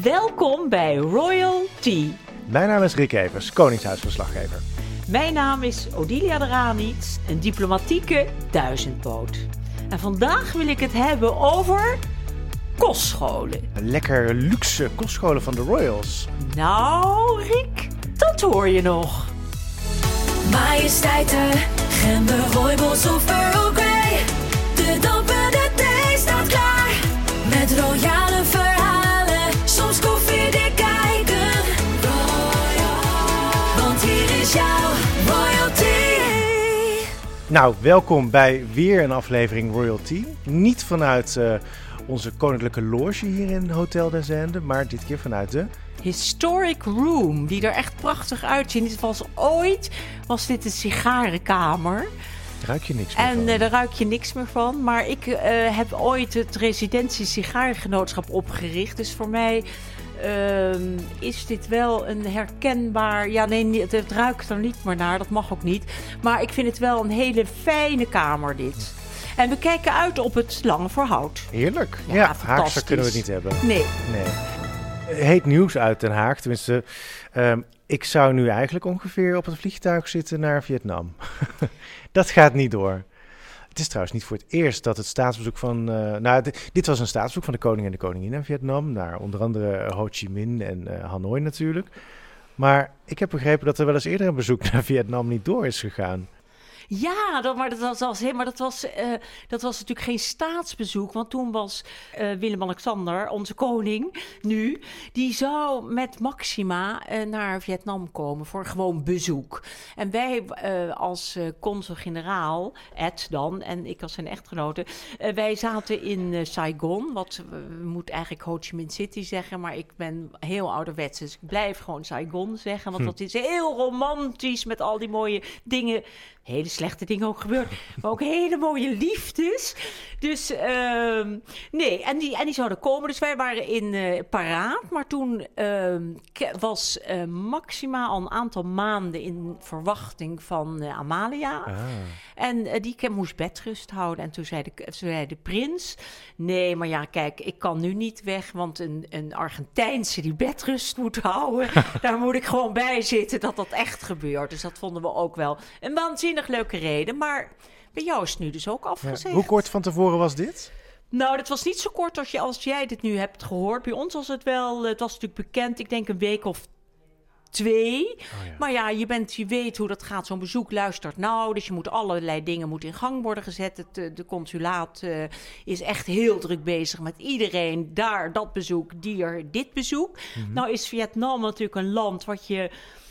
Welkom bij Royal Tea. Mijn naam is Rick Evers, Koningshuisverslaggever. Mijn naam is Odilia de Ranitz, een diplomatieke duizendpoot. En vandaag wil ik het hebben over kostscholen. Een lekker luxe kostscholen van de Royals. Nou, Rick, dat hoor je nog. Majesteiten, gember, rooibos of Earl Grey. De dampende thee staat klaar. Met royale verhalen, soms koffiedik kijken. Royal, want hier is jouw royalty. Nou, welkom bij weer een aflevering Royalty. Niet vanuit onze koninklijke loge hier in Hotel des Indes, maar dit keer vanuit de Historic Room, die er echt prachtig uitziet. Was dit een sigarenkamer. Daar ruik je niks meer En van. daar ruik je niks meer van. Maar ik heb ooit het Residentie Sigarengenootschap opgericht. Dus voor mij is dit wel een herkenbaar... Ja, nee, het ruikt er niet meer naar. Dat mag ook niet. Maar ik vind het wel een hele fijne kamer, dit. En we kijken uit op het Lange Voorhout. Heerlijk. Ja, Ja, fantastisch. Haagse kunnen we het niet hebben. Nee. Heet nieuws uit Den Haag. Tenminste, ik zou nu eigenlijk ongeveer op het vliegtuig zitten naar Vietnam. Dat gaat niet door. Het is trouwens niet voor het eerst dat het staatsbezoek van... dit was een staatsbezoek van de koning en de koningin in Vietnam. Naar onder andere Ho Chi Minh en Hanoi natuurlijk. Maar ik heb begrepen dat er wel eens eerder een bezoek naar Vietnam niet door is gegaan. Ja, dat was natuurlijk geen staatsbezoek. Want toen was Willem-Alexander, onze koning, die zou met Maxima naar Vietnam komen voor gewoon bezoek. En wij als consul-generaal, Ed dan, en ik als zijn echtgenote, wij zaten in Saigon. We moeten eigenlijk Ho Chi Minh City zeggen, maar ik ben heel ouderwets. Dus ik blijf gewoon Saigon zeggen, want dat is heel romantisch met al die mooie dingen. Hele slechte dingen ook gebeurd, maar ook hele mooie liefdes. Dus nee, en die zouden komen. Dus wij waren in paraat. Maar toen was Maxima al een aantal maanden in verwachting van Amalia. Ah. En die moest bedrust houden. En toen zei de prins... Nee, maar ja, kijk, ik kan nu niet weg... want een Argentijnse die bedrust moet houden... daar moet ik gewoon bij zitten dat dat echt gebeurt. Dus dat vonden we ook wel een waanzinnig leuke reden. Maar bij jou is het nu dus ook afgezegd. Ja. Hoe kort van tevoren was dit? Nou, dat was niet zo kort als jij dit nu hebt gehoord. Bij ons was het wel... Het was natuurlijk bekend, ik denk een week of 2. Oh, ja. Maar ja, je weet hoe dat gaat. Zo'n bezoek luistert nou. Dus je moet allerlei dingen in gang worden gezet. De consulaat is echt heel druk bezig met iedereen. Daar dat bezoek, dit bezoek. Mm-hmm. Nou is Vietnam natuurlijk een land wat je...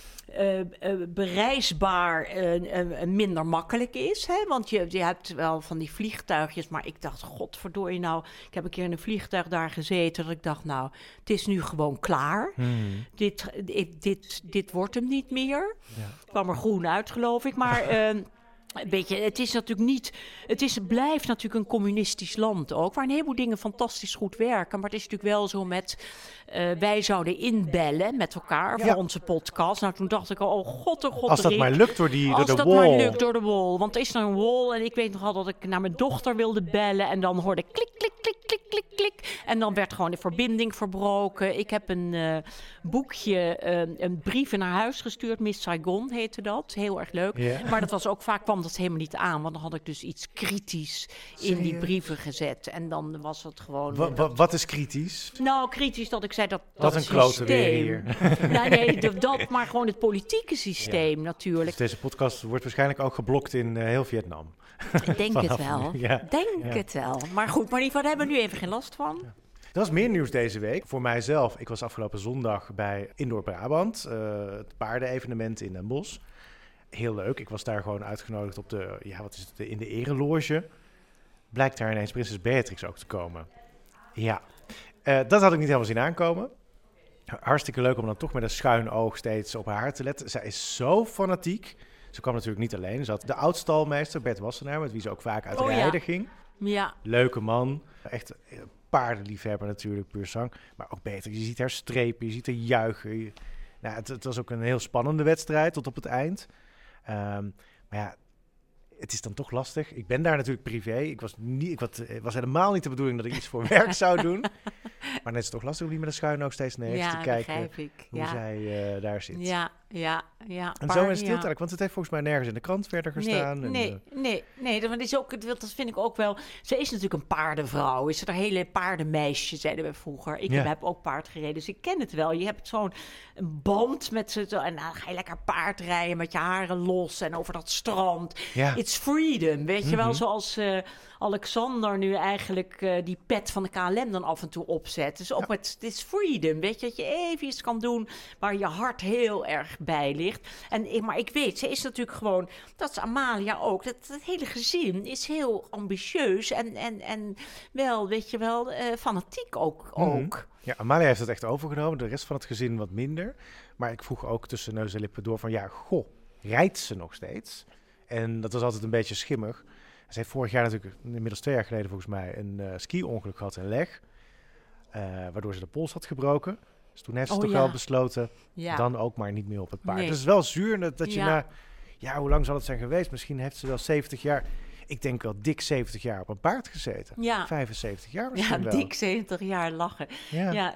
bereisbaar minder makkelijk is. Hè? Want je hebt wel van die vliegtuigjes... maar ik dacht, godverdorie nou... Ik heb een keer in een vliegtuig daar gezeten... dat ik dacht, nou, het is nu gewoon klaar. Hmm. Dit wordt hem niet meer. Ja. Kwam er groen uit, geloof ik. Maar... het is natuurlijk niet... Het blijft natuurlijk een communistisch land ook... waar een heleboel dingen fantastisch goed werken. Maar het is natuurlijk wel zo met... wij zouden inbellen met elkaar voor onze podcast. Nou, toen dacht ik al, oh god, Als dat Rick, maar lukt door de als dat wall. maar lukt door de wall. Want er is er een wall en ik weet nog al dat ik naar mijn dochter wilde bellen... en dan hoorde ik klik, klik, klik, klik, klik, klik. En dan werd gewoon de verbinding verbroken. Ik heb een boekje, een brieven naar huis gestuurd. Miss Saigon heette dat. Heel erg leuk. Yeah. Maar dat was ook vaak kwam dat helemaal niet aan. Want dan had ik dus iets kritisch in die brieven gezet. En dan was het gewoon... Wat is kritisch? Nou, kritisch dat ik zei dat Dat een klote weer hier. Nee, dat, maar gewoon het politieke systeem natuurlijk. Dus deze podcast wordt waarschijnlijk ook geblokt in heel Vietnam. Ik denk het Vanaf wel. nu, ja. Het wel. Maar goed, maar daar hebben we nu even geen last van. Er was meer nieuws deze week. Voor mijzelf, ik was afgelopen zondag bij Indoor Brabant. Het paardenevenement in Den Bosch. Heel leuk. Ik was daar gewoon uitgenodigd op in de ereloge. Blijkt daar ineens prinses Beatrix ook te komen. Ja, dat had ik niet helemaal zien aankomen. Hartstikke leuk om dan toch met een schuin oog steeds op haar te letten. Zij is zo fanatiek. Ze kwam natuurlijk niet alleen. Ze had de oud-stalmeester Bert Wassenaar, met wie ze ook vaak uit rijden ging. Ja. Leuke man. Echt paardenliefhebber natuurlijk, puur zang. Maar ook beter. Je ziet haar strepen, je ziet haar juichen. Het was ook een heel spannende wedstrijd tot op het eind. Maar ja, het is dan toch lastig. Ik ben daar natuurlijk privé. Het was helemaal niet de bedoeling dat ik iets voor werk zou doen. Maar net is het toch lastig om die met een schuin oog steeds naar rechts te kijken hoe zij daar zit. Ja. En zo is het heel duidelijk, want het heeft volgens mij nergens in de krant verder gestaan. Nee, dat is ook, dat vind ik ook wel. Ze is natuurlijk een paardenvrouw. Is er een hele paardenmeisje, zeiden we vroeger. Ik heb ook paard gereden, dus ik ken het wel. Je hebt zo'n band met ze en dan ga je lekker paard rijden met je haren los en over dat strand. Ja. It's freedom, weet je wel, zoals Alexander nu eigenlijk die pet van de KLM dan af en toe opzet. Dus ook met this freedom, weet je, dat je even iets kan doen waar je hart heel erg bij ligt. Maar ik weet, ze is natuurlijk gewoon, dat is Amalia ook, dat hele gezin is heel ambitieus en wel, weet je wel, fanatiek ook. Ja, Amalia heeft het echt overgenomen, de rest van het gezin wat minder. Maar ik vroeg ook tussen neus en lippen door van, rijdt ze nog steeds? En dat was altijd een beetje schimmig. Ze heeft vorig jaar natuurlijk, inmiddels 2 jaar geleden volgens mij, een ski-ongeluk gehad in Leg. Waardoor ze de pols had gebroken. Dus toen heeft ze toch wel besloten, dan ook maar niet meer op het paard. Dus het is wel zuur dat je hoe lang zal het zijn geweest? Misschien heeft ze wel 70 jaar, ik denk wel dik 70 jaar op een paard gezeten. Ja. 75 jaar misschien wel. Ja, dik 70 jaar lachen. Ja.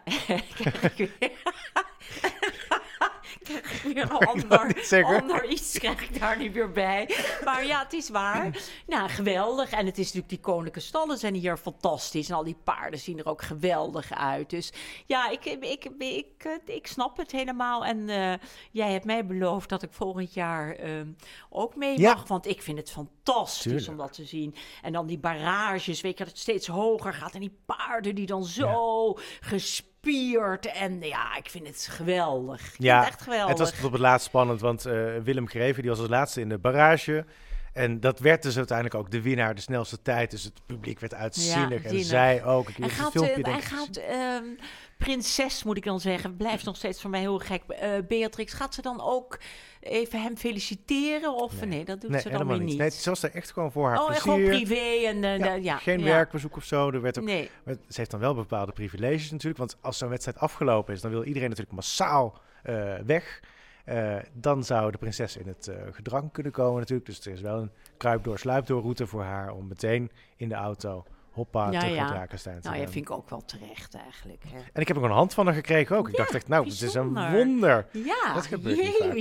Krijg ik weer een ander iets, krijg ik daar niet meer bij. Maar ja, het is waar. Nou, geweldig. En het is natuurlijk, die koninklijke stallen zijn hier fantastisch. En al die paarden zien er ook geweldig uit. Dus ja, ik snap het helemaal. En jij hebt mij beloofd dat ik volgend jaar ook mee mag. Want ik vind het fantastisch om dat te zien. En dan die barrages, weet je, dat het steeds hoger gaat. En die paarden die dan zo gespierd. En ja, ik vind het geweldig. Ik vind het echt geweldig. Het was tot op het laatst spannend, want Willem Greven die was als laatste in de barrage. En dat werd dus uiteindelijk ook de winnaar, de snelste tijd. Dus het publiek werd uitzinnig. En zij ook. Hij gaat prinses, moet ik dan zeggen. Blijft nog steeds voor mij heel gek. Beatrix, gaat ze dan ook even hem feliciteren? Of nee dat doet ze dan weer niet. Nee, ze was er echt gewoon voor haar plezier. Gewoon privé. Geen werkbezoek of zo. Er werd ook, ze heeft dan wel bepaalde privileges natuurlijk. Want als zo'n wedstrijd afgelopen is, dan wil iedereen natuurlijk massaal weg. Dan zou de prinses in het gedrang kunnen komen natuurlijk. Dus er is wel een kruip-door-sluip-door route voor haar om meteen in de auto terug naar Drakenstein te gaan. Ja, vind ik ook wel terecht eigenlijk. Hè. En ik heb ook een hand van haar gekregen ook. Ik dacht echt, het is een wonder. Ja, dat gebeurt niet vaak.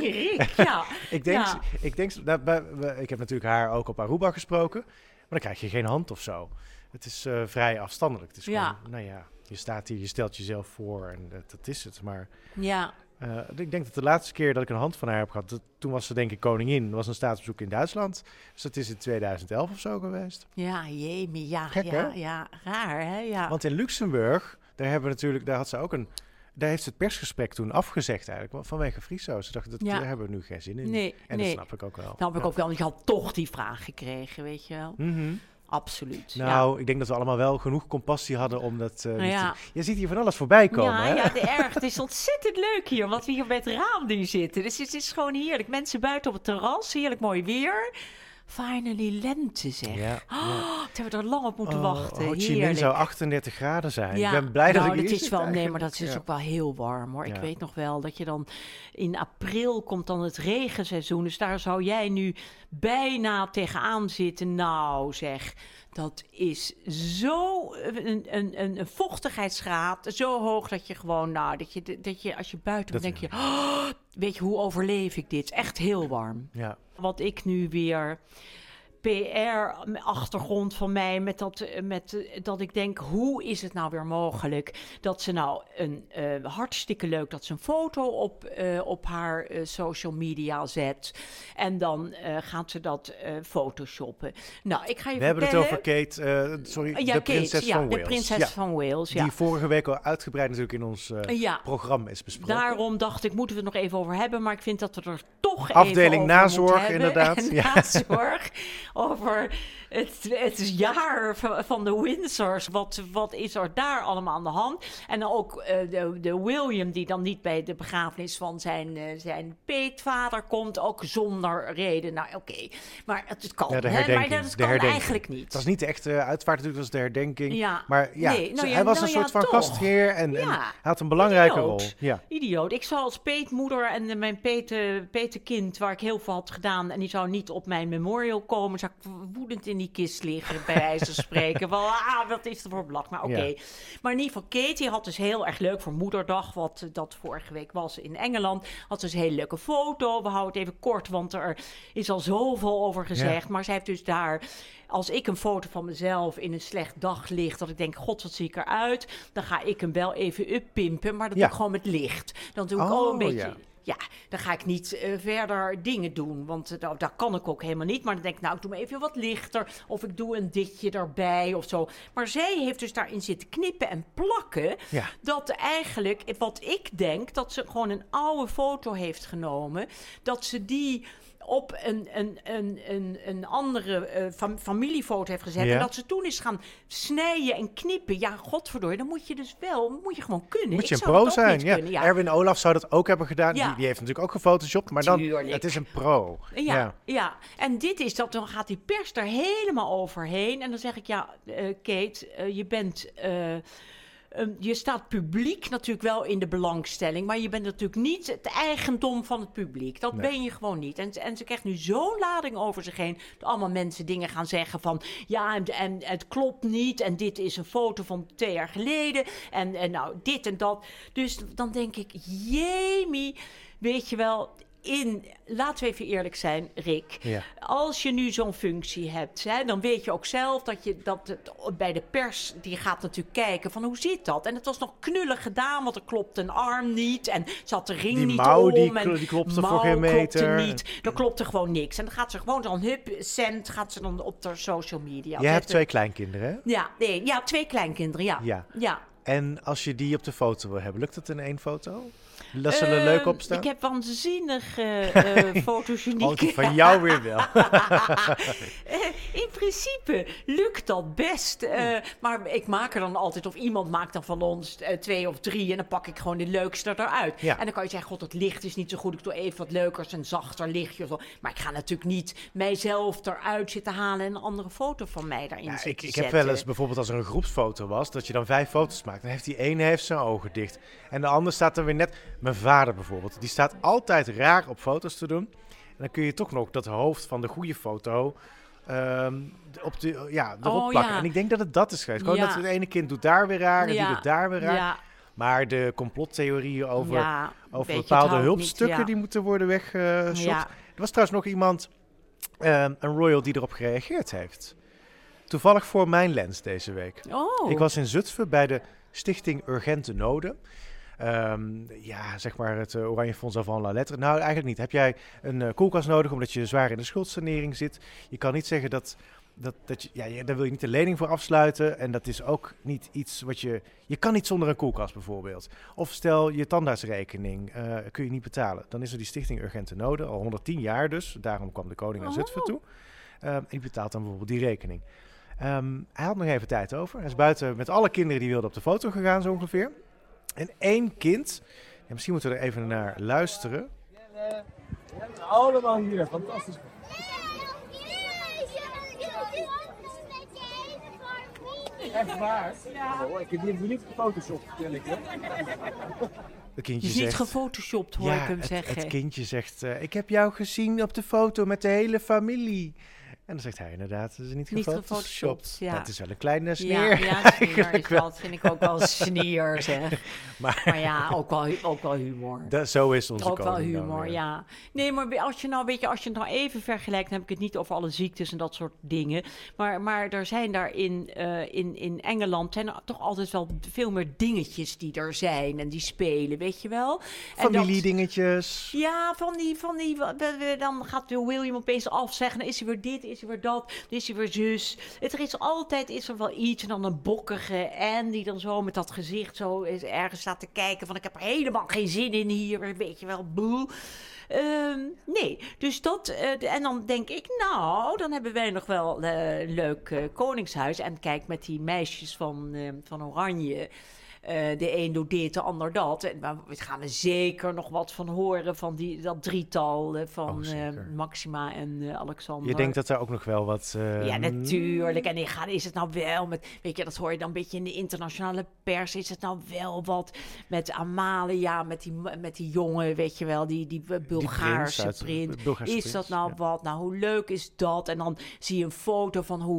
Ik heb natuurlijk haar ook op Aruba gesproken. Maar dan krijg je geen hand of zo. Het is vrij afstandelijk. Het is gewoon, je staat hier, je stelt jezelf voor en dat is het. Maar ik denk dat de laatste keer dat ik een hand van haar heb gehad, toen was ze denk ik koningin. Dat was een staatsbezoek in Duitsland. Dus dat is in 2011 of zo geweest. Ja, Gek, raar hè? Ja. Want in Luxemburg, daar had ze ook daar heeft ze het persgesprek toen afgezegd eigenlijk, vanwege Friso. Ze dachten, daar hebben we nu geen zin in. Dat snap ik ook wel. Dat snap ik ook wel. Je had toch die vraag gekregen, weet je wel. Mm-hmm. Absoluut. Nou, ik denk dat we allemaal wel genoeg compassie hadden om dat Je ziet hier van alles voorbij komen. Hè? Het is ontzettend leuk hier, omdat we hier bij het raam nu zitten. Dus het is gewoon heerlijk. Mensen buiten op het terras, heerlijk mooi weer. Finally lente, zeg. Toen hebben we er lang op moeten wachten. Ho Chi Minh zou 38 graden zijn. Ja. Ik ben blij dat ik hier is wel, nee, maar dat is ook wel heel warm, hoor. Ik weet nog wel dat je dan in april komt dan het regenseizoen. Dus daar zou jij nu bijna tegenaan zitten. Nou, zeg, dat is zo een vochtigheidsgraad zo hoog dat je gewoon, dat je als je buiten bent, denk je, weet je, hoe overleef ik dit? Echt heel warm. Ja. Wat ik nu weer PR-achtergrond van mij met dat ik denk, hoe is het nou weer mogelijk dat ze nou hartstikke leuk dat ze een foto op haar social media zet en dan gaat ze dat photoshoppen. Nou, ik ga je We vertellen. hebben het over Kate, de prinses van Wales. De prinses van Wales, Die vorige week al uitgebreid natuurlijk in ons programma is besproken. Daarom dacht ik, moeten we het nog even over hebben, maar ik vind dat we er toch afdeling even over nazorg, moeten hebben. Inderdaad. Nazorg. Over het jaar van de Windsors. Wat is er daar allemaal aan de hand? En dan ook de William, die dan niet bij de begrafenis van zijn peetvader komt. Ook zonder reden. Nou, oké. Maar het kan. Ja, de herdenking. Maar dat kan eigenlijk niet. Het was niet de echte uitvaart natuurlijk, dat was de herdenking. Ja. Maar hij was een soort van gastheer en hij had een belangrijke rol. Ja. Idioot. Ik zou als peetmoeder en mijn petekind, waar ik heel veel had gedaan, en die zou niet op mijn memorial komen, zou ik woedend in die kist liggen, bij wijze van spreken. Van, wat is er voor belach? Maar oké. Ja. Maar in ieder geval, Katie had dus heel erg leuk voor Moederdag, wat dat vorige week was in Engeland. Had dus een hele leuke foto. We houden het even kort, want er is al zoveel over gezegd. Ja. Maar zij heeft dus daar... Als ik een foto van mezelf in een slecht daglicht, dat ik denk, god, wat zie ik eruit? Dan ga ik hem wel even uppimpen, maar dat doe ik gewoon met licht. Dan doe ik al een beetje... Ja, dan ga ik niet verder dingen doen, want dat kan ik ook helemaal niet. Maar dan denk ik, ik doe me even wat lichter of ik doe een ditje erbij of zo. Maar zij heeft dus daarin zitten knippen en plakken. Ja. Dat eigenlijk, wat ik denk, dat ze gewoon een oude foto heeft genomen, dat ze die op een andere familiefoto heeft gezet. Ja. En dat ze toen is gaan snijden en knippen. Ja, godverdorie, dan moet je dus wel, moet je gewoon kunnen. Moet je een pro zijn. Ja. Kunnen, ja. Erwin Olaf zou dat ook hebben gedaan. Ja. Die heeft natuurlijk ook gefotoshopt, maar dan, het is een pro. Ja. En dit is dat, dan gaat die pers er helemaal overheen. En dan zeg ik, Kate, je bent... je staat publiek natuurlijk wel in de belangstelling, maar je bent natuurlijk niet het eigendom van het publiek. Dat ben je gewoon niet. En ze krijgt nu zo'n lading over zich heen, dat allemaal mensen dingen gaan zeggen van, en het klopt niet, en dit is een foto van 2 jaar geleden, en nou, dit en dat. Dus dan denk ik, jemie, weet je wel... laten we even eerlijk zijn, Rick. Ja. Als je nu zo'n functie hebt, dan weet je ook zelf dat het bij de pers, die gaat natuurlijk kijken van hoe zit dat? En het was nog knullig gedaan, want er klopt een arm niet en zat de ring die niet mouw, om. Die klopte voor geen meter. Klopte niet. Er klopte gewoon niks. En dan gaat ze gewoon gaat ze dan op de social media. Jij hebt 2 kleinkinderen, hè? Ja, 2 kleinkinderen, ja. En als je die op de foto wil hebben, lukt dat in 1 foto? Dat ze er leuk op staan? Ik heb waanzinnig fotogeniek. Oh, van jou weer wel. In principe lukt dat best. Maar ik maak er dan altijd, of iemand maakt dan van ons 2 of 3... en dan pak ik gewoon de leukste eruit. Ja. En dan kan je zeggen, god, het licht is niet zo goed. Ik doe even wat leukers, een zachter lichtje of zo. Maar ik ga natuurlijk niet mijzelf eruit zitten halen... en een andere foto van mij daarin zitten ik heb wel eens bijvoorbeeld als er een groepsfoto was... dat je dan 5 foto's maakt. Dan heeft die ene zijn ogen dicht. En de ander staat er weer net... Mijn vader bijvoorbeeld, die staat altijd raar op foto's te doen. En dan kun je toch nog dat hoofd van de goede foto erop plakken. Ja. En ik denk dat het dat is geweest. Gewoon dat het ene kind doet daar weer raar en die doet daar weer raar. Ja. Maar de complottheorieën over bepaalde hulpstukken die moeten worden weggeshopt. Ja. Er was trouwens nog iemand, een royal, die erop gereageerd heeft. Toevallig voor mijn lens deze week. Oh. Ik was in Zutphen bij de Stichting Urgente Noden. Zeg maar het Oranje Fonds van La Lettre. Nou, eigenlijk niet. Heb jij een koelkast nodig omdat je zwaar in de schuldsanering zit? Je kan niet zeggen dat je, daar wil je niet een lening voor afsluiten. En dat is ook niet iets wat je kan niet zonder een koelkast bijvoorbeeld. Of stel je tandartsrekening kun je niet betalen. Dan is er die Stichting Urgente Noden, al 110 jaar dus. Daarom kwam de koning naar Zutphen toe. En die betaalt dan bijvoorbeeld die rekening. Hij had nog even tijd over. Hij is buiten met alle kinderen die wilden op de foto gegaan zo ongeveer. En 1 kind, misschien moeten we er even naar luisteren. Allemaal hier, fantastisch. Echt waar? Ja. Oh, ik heb hier niet gefotoshopt, vertel ik je. Het kindje zegt, niet gefotoshopt, hoor ik hem zeggen. Het kindje zegt, ik heb jou gezien op de foto met de hele familie. En dan zegt hij inderdaad, dat is niet gefotoshopt. Ja. Dat is wel een kleine sneer. Ja, sneer is dat vind ik ook wel sneer, zeg. Maar ja, ook wel humor. Zo is onze koning. Ook wel humor, ja. Nee, maar als je het nou even vergelijkt, dan heb ik het niet over alle ziektes en dat soort dingen. Maar er zijn daar in Engeland zijn er toch altijd wel veel meer dingetjes die er zijn en die spelen, weet je wel. Familiedingetjes. Ja, van die dan gaat William opeens afzeggen, dan is hij weer dit, is hij weer dat, dan is hij weer zus. Is er wel iets en dan een bokkige Anne die dan zo met dat gezicht zo ergens staat te kijken van ik heb er helemaal geen zin in hier, weet je wel, boe. Nee, dus dat... en dan denk ik, nou, dan hebben wij nog wel een leuk koningshuis. En kijk, met die meisjes van Oranje... de een doet dit, de ander dat. En daar gaan we zeker nog wat van horen van dat drietal van Máxima en Alexander. Je denkt dat daar ook nog wel wat... Ja, natuurlijk. En is het nou wel met... Weet je, dat hoor je dan een beetje in de internationale pers. Is het nou wel wat met Amalia, met die jongen, weet je wel, die Bulgaarse prins. Is dat nou wat? Nou, hoe leuk is dat? En dan zie je een foto van hoe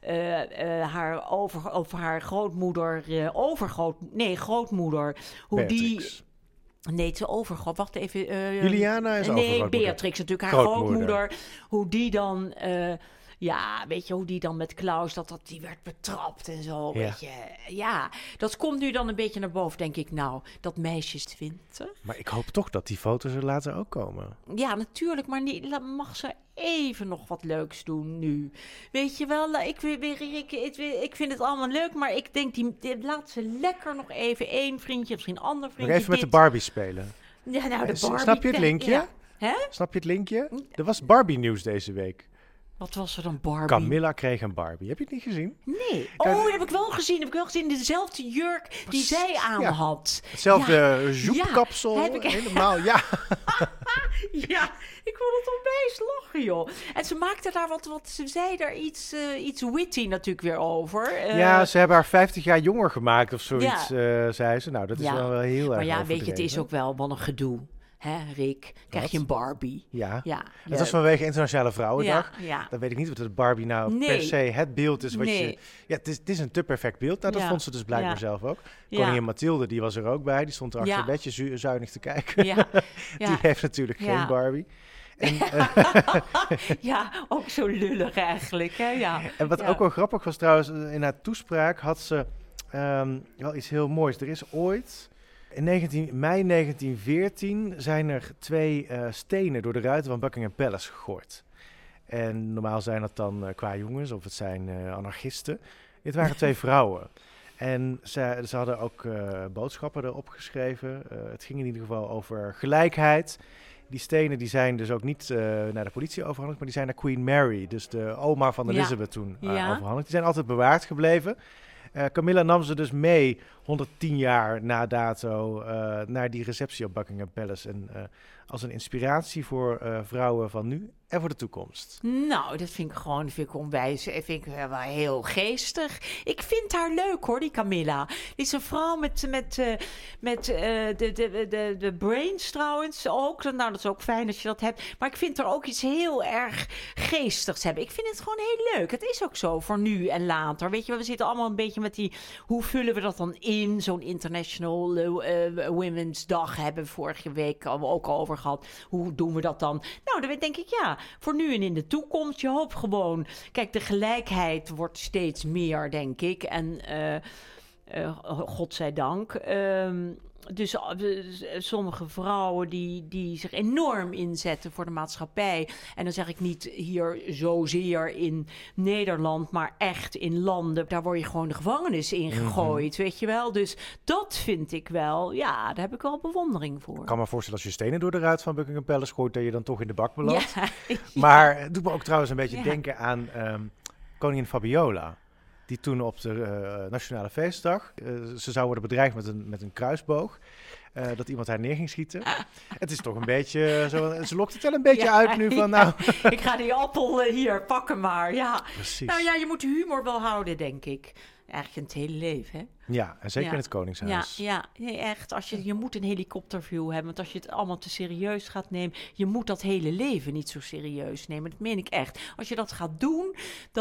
haar grootmoeder, grootmoeder, hoe Beatrix. Nee, te overgroot. Wacht even. Juliana is overgrootmoeder. Nee, Beatrix natuurlijk, haar grootmoeder. Hoe die dan... weet je, hoe die dan met Klaus, dat die werd betrapt en zo, weet je. Ja, dat komt nu dan een beetje naar boven, denk ik. Nou, dat meisje is 20. Maar ik hoop toch dat die foto's er later ook komen. Ja, natuurlijk, maar mag ze even nog wat leuks doen nu. Weet je wel, ik vind het allemaal leuk, maar ik denk, laat ze lekker nog even één vriendje, misschien een ander vriendje. Nog even met de Barbie spelen. Ja, nou, de Barbie. Snap je het linkje? Ja. Hè? Snap je het linkje? Er was Barbie-nieuws deze week. Wat was er dan, Barbie? Camilla kreeg een Barbie. Heb je het niet gezien? Nee. Dat heb ik wel gezien. Dezelfde jurk die zij aan had. Hetzelfde joepkapsel. Helemaal, ja. Ja, ik vond het onwijs lachen, joh. En ze maakte daar ze zei daar iets witty natuurlijk weer over. Ja, ze hebben haar 50 jaar jonger gemaakt of zoiets, zei ze. Nou, dat is wel heel erg. Maar ja, overdreven. weet je, het is ook wel een gedoe. Hè, Rick? Krijg je een Barbie? Ja. Het was vanwege Internationale Vrouwendag. Ja. Dan weet ik niet wat de Barbie per se het beeld is. Wat je, het is een te perfect beeld. Nou, dat vond ze dus blijkbaar zelf ook. Koningin Mathilde, die was er ook bij. Die stond er achter het bedje zuinig te kijken. Die heeft natuurlijk geen Barbie. En, ja, ook zo lullig eigenlijk. Hè? Ja. En wat ook wel grappig was trouwens, in haar toespraak had ze wel iets heel moois. Er is ooit... In mei 1914 zijn er 2 stenen door de ruiten van Buckingham Palace gegooid. En normaal zijn dat dan qua jongens of het zijn anarchisten. Dit waren 2 vrouwen. En ze hadden ook boodschappen erop geschreven. Het ging in ieder geval over gelijkheid. Die stenen die zijn dus ook niet naar de politie overhandigd, maar die zijn naar Queen Mary, dus de oma van Elizabeth toen overhandigd. Die zijn altijd bewaard gebleven. Camilla nam ze dus mee 110 jaar na dato naar die receptie op Buckingham Palace. En als een inspiratie voor vrouwen van nu en voor de toekomst. Nou, dat vind ik onwijs. Vind ik wel heel geestig. Ik vind haar leuk hoor, die Camilla. Die is een vrouw met de brains trouwens ook. Nou, dat is ook fijn als je dat hebt. Maar ik vind er ook iets heel erg geestigs hebben. Ik vind het gewoon heel leuk. Het is ook zo voor nu en later. Weet je, we zitten allemaal een beetje met die... Hoe vullen we dat dan in? Zo'n International Women's Dag hebben we vorige week ook al over gehad. Hoe doen we dat dan? Nou, dan denk ik voor nu en in de toekomst. Je hoopt gewoon... Kijk, de gelijkheid wordt steeds meer, denk ik. En godzijdank. Dus sommige vrouwen die zich enorm inzetten voor de maatschappij. En dan zeg ik niet hier zozeer in Nederland, maar echt in landen. Daar word je gewoon de gevangenis in gegooid, weet je wel. Dus dat vind ik wel, daar heb ik wel bewondering voor. Ik kan me voorstellen als je stenen door de ruit van Buckingham Palace gooit, dat je dan toch in de bak belandt. Ja. Maar het doet me ook trouwens een beetje denken aan koningin Fabiola. Die toen op de Nationale Feestdag, ze zou worden bedreigd met een kruisboog. Dat iemand haar neer ging schieten. Het is toch een beetje zo. Ze lokt het wel een beetje uit nu van nou. Ik ga die appel hier pakken maar. Ja. Precies. Nou ja, je moet de humor wel houden, denk ik. Eigenlijk in het hele leven, hè? Ja, en zeker in het Koningshuis. Ja, nee, echt. Je moet een helikopterview hebben. Want als je het allemaal te serieus gaat nemen... Je moet dat hele leven niet zo serieus nemen. Dat meen ik echt. Als je dat gaat doen,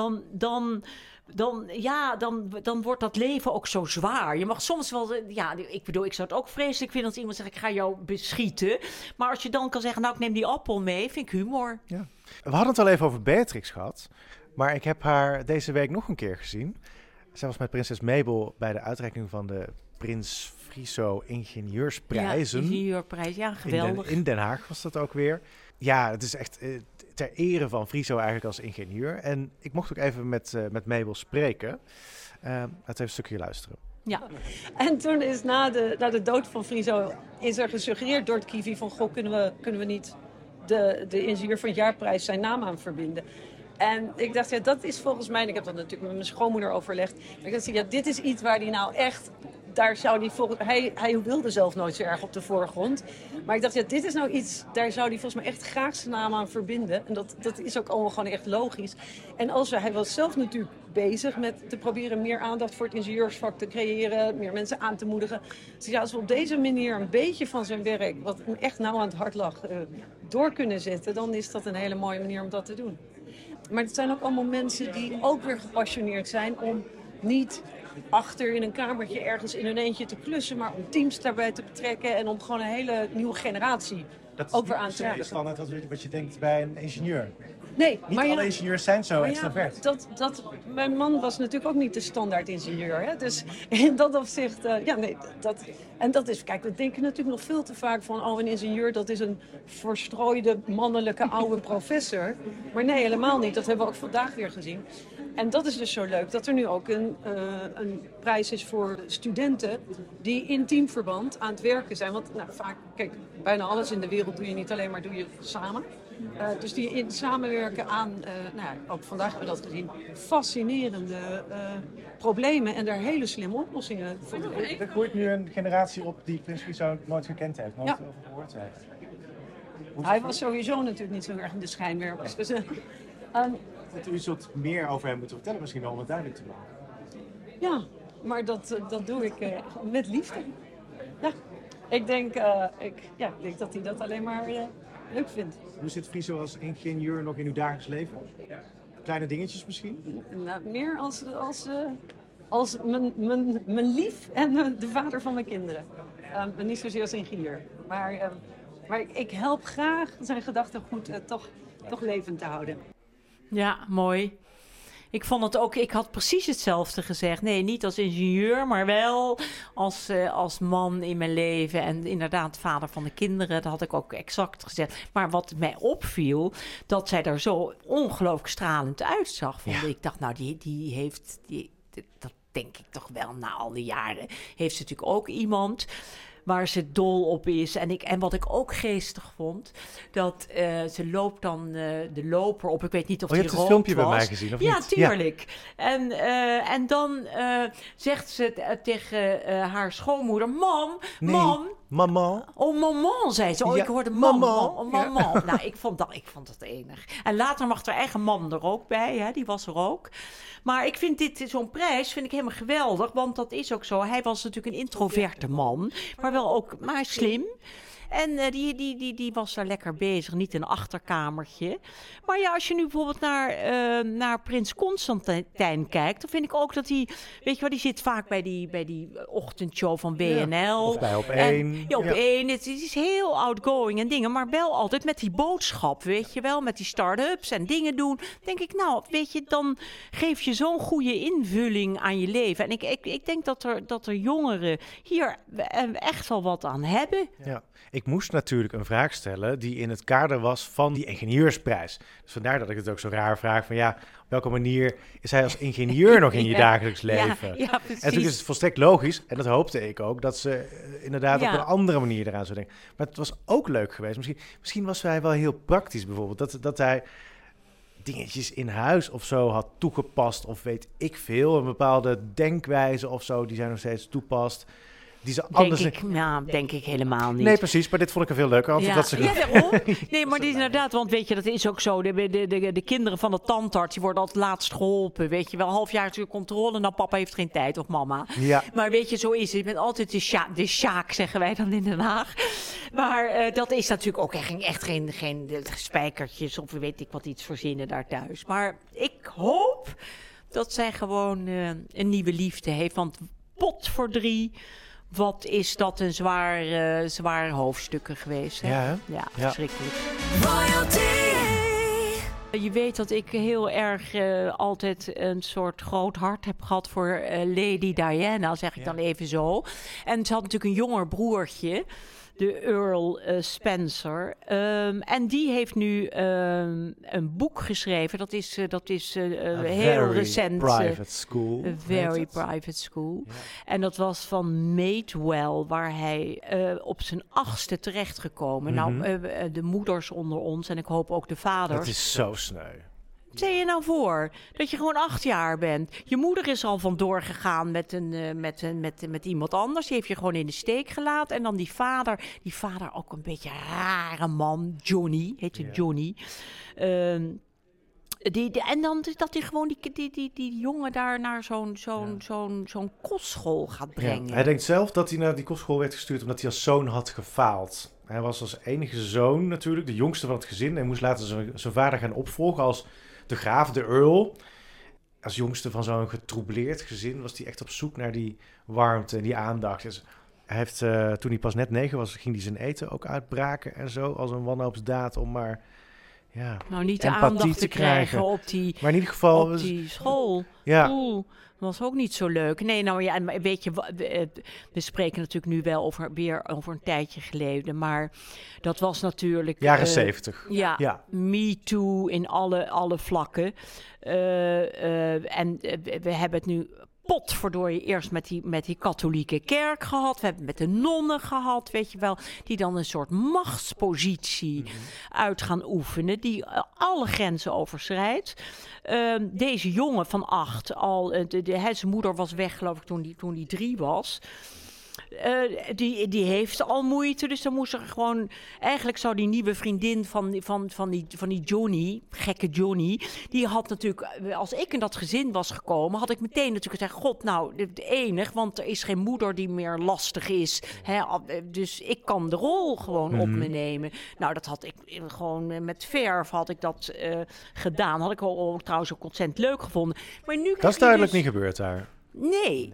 dan wordt dat leven ook zo zwaar. Je mag soms wel... ik bedoel, ik zou het ook vreselijk vinden als iemand zegt... ik ga jou beschieten. Maar als je dan kan zeggen... nou, ik neem die appel mee, vind ik humor. Ja. We hadden het al even over Beatrix gehad. Maar ik heb haar deze week nog een keer gezien. Zij was met prinses Mabel bij de uitreiking van de Prins Friso Ingenieursprijzen. Ja, ingenieurprijs, geweldig. In Den Haag was dat ook weer. Ja, het is echt ter ere van Friso eigenlijk als ingenieur. En ik mocht ook even met Mabel spreken. Laten we even een stukje luisteren. Ja. En toen is na de dood van Friso is er gesuggereerd door het Kivi van... goh, kunnen we niet de ingenieur van het jaarprijs zijn naam aan verbinden... En ik dacht, dat is volgens mij... En ik heb dat natuurlijk met mijn schoonmoeder overlegd. Maar ik dacht, dit is iets waar die nou echt... daar zou hij wilde zelf nooit zo erg op de voorgrond. Maar ik dacht, ja, dit is nou iets, daar zou hij volgens mij echt graag zijn naam aan verbinden. En dat is ook allemaal gewoon echt logisch. En hij was zelf natuurlijk bezig met te proberen meer aandacht voor het ingenieursvak te creëren, meer mensen aan te moedigen. Dus ja, als we op deze manier een beetje van zijn werk, wat hem echt nauw aan het hart lag, door kunnen zetten, dan is dat een hele mooie manier om dat te doen. Maar het zijn ook allemaal mensen die ook weer gepassioneerd zijn om niet achter in een kamertje ergens in hun eentje te klussen, maar om teams daarbij te betrekken en om gewoon een hele nieuwe generatie ook weer aan te Dat moedigen. is standaard wat je denkt bij een ingenieur. Nee, Niet maar alle ingenieurs zijn zo extravert. Mijn man was natuurlijk ook niet de standaard ingenieur. Hè? Dus in dat opzicht, kijk, we denken natuurlijk nog veel te vaak van, een ingenieur, dat is een verstrooide mannelijke oude professor. Maar nee, helemaal niet. Dat hebben we ook vandaag weer gezien. En dat is dus zo leuk, dat er nu ook een prijs is voor studenten die in teamverband aan het werken zijn. Want vaak, kijk, bijna alles in de wereld doe je niet alleen maar, doe je samen. Dus die samenwerken aan, ook vandaag hebben we dat gezien, fascinerende problemen en daar hele slimme oplossingen voor. Er groeit nu een generatie op die Prins Friso nooit gekend heeft, nooit over gehoord heeft. Hij was sowieso natuurlijk niet zo erg in de schijnwerpers. Dus, Dat u zult meer over hem moeten vertellen misschien wel om het duidelijk te maken. ja, maar dat doe ik met liefde. Ja, ik denk dat hij dat alleen maar leuk vindt. Hoe zit Friso als ingenieur nog in uw dagelijks leven? Kleine dingetjes misschien? Nou, meer als mijn lief en de vader van mijn kinderen. Niet zozeer als ingenieur. Maar ik help graag zijn gedachtegoed toch levend te houden. Ja, mooi. Ik vond het ook, ik had precies hetzelfde gezegd. Nee, niet als ingenieur, maar wel als man in mijn leven. En inderdaad, vader van de kinderen, dat had ik ook exact gezegd. Maar wat mij opviel, dat zij er zo ongelooflijk stralend uitzag. Vond ik. Ik dacht, nou, die heeft, dat denk ik toch wel na al die jaren, heeft ze natuurlijk ook iemand waar ze dol op is. En wat ik ook geestig vond, dat ze loopt dan de loper op. Ik weet niet of die rood was. Je hebt het filmpje bij mij gezien, of ja, niet? tuurlijk. Ja. En dan zegt ze tegen haar schoonmoeder, mam. Maman. Oh, maman, zei ze. Ja, Ik hoorde maman. maman. Ja. Nou, ik vond dat enig. En later mag haar eigen man er ook bij. Hè? Die was er ook. Maar ik vind zo'n prijs vind ik helemaal geweldig. Want dat is ook zo. Hij was natuurlijk een introverte man. Maar slim. En die was daar lekker bezig, niet in een achterkamertje. Maar ja, als je nu bijvoorbeeld naar Prins Constantijn kijkt, dan vind ik ook dat hij, weet je wel, die zit vaak bij die ochtendshow van WNL. Ja, of bij Op1. Ja, Op1. Het is heel outgoing en dingen, maar wel altijd met die boodschap, weet je wel, met die start-ups en dingen doen. Denk ik, nou, weet je, dan geef je zo'n goede invulling aan je leven. En ik denk dat er jongeren hier echt wel wat aan hebben. Ja. Ik moest natuurlijk een vraag stellen die in het kader was van die ingenieursprijs. Dus vandaar dat ik het ook zo raar vraag van ja, op welke manier is hij als ingenieur nog in je dagelijks leven? Ja, precies. En natuurlijk is het volstrekt logisch, en dat hoopte ik ook, dat ze inderdaad op een andere manier eraan zou denken. Maar het was ook leuk geweest. Misschien was hij wel heel praktisch bijvoorbeeld, dat hij dingetjes in huis of zo had toegepast of weet ik veel. Een bepaalde denkwijze of zo die zij nog steeds toepast. Denk ik helemaal niet. Nee, precies, maar dit vond ik een veel leuker antwoord. Daarom. Nee, maar dit is inderdaad, want weet je, dat is ook zo. De kinderen van de tandarts, die worden altijd laatst geholpen. Weet je wel, halfjaarlijkse controle. Nou, papa heeft geen tijd, of mama. Ja. Maar weet je, zo is het. Je bent altijd de sjaak, zeggen wij dan in Den Haag. Maar dat is natuurlijk ook echt geen spijkertjes of weet ik wat iets verzinnen daar thuis. Maar ik hoop dat zij gewoon een nieuwe liefde heeft. Want potverdrie, wat is dat een zwaar hoofdstukken geweest. Hè? Ja, verschrikkelijk. Royalty. Je weet dat ik heel erg altijd een soort groot hart heb gehad voor Lady Diana, zeg ik dan even zo. En ze had natuurlijk een jonger broertje, de Earl Spencer. En die heeft nu een boek geschreven. Dat is heel recent. Private school. A very private school. Ja. En dat was van Madewell, waar hij op zijn 8e terechtgekomen. Mm-hmm. Nou, de moeders onder ons en ik hoop ook de vaders. Dat is zo sneu. Stel je nou voor dat je gewoon 8 jaar bent. Je moeder is al vandoor gegaan met iemand anders. Die heeft je gewoon in de steek gelaten. En dan die vader ook een beetje een rare man. Johnny, heet hij Johnny. En dan dat hij gewoon die jongen daar naar zo'n kostschool gaat brengen. Ja. Hij denkt zelf dat hij naar die kostschool werd gestuurd omdat hij als zoon had gefaald. Hij was als enige zoon natuurlijk, de jongste van het gezin. En moest later zijn vader gaan opvolgen als de graaf, de earl. Als jongste van zo'n getroubleerd gezin was hij echt op zoek naar die warmte en die aandacht. Dus hij heeft, toen hij pas net 9 was, ging hij zijn eten ook uitbraken en zo. Als een wanhoopsdaad om maar niet de aandacht te krijgen maar in ieder geval op die school. Ja. Oeh, dat was ook niet zo leuk. Nee, nou ja, weet je, we spreken natuurlijk nu wel over een tijdje geleden, maar dat was natuurlijk jaren 70. Ja. Me Too in alle vlakken. En we hebben het nu potverdorie eerst met die katholieke kerk gehad. We hebben het met de nonnen gehad, weet je wel. Die dan een soort machtspositie uit gaan oefenen. Die alle grenzen overschrijdt. Deze jongen van 8, zijn moeder was weg, geloof ik, toen die 3 was. Die heeft al moeite, dus dan moest er gewoon... Eigenlijk zou die nieuwe vriendin van die Johnny, gekke Johnny... die had natuurlijk, als ik in dat gezin was gekomen... had ik meteen natuurlijk gezegd... God, nou, de enig, want er is geen moeder die meer lastig is. Hè, dus ik kan de rol gewoon op me nemen. Nou, dat had ik gewoon met verf had ik dat gedaan. Had ik trouwens ook ontzettend leuk gevonden. Maar nu dat is duidelijk niet gebeurd daar. Nee.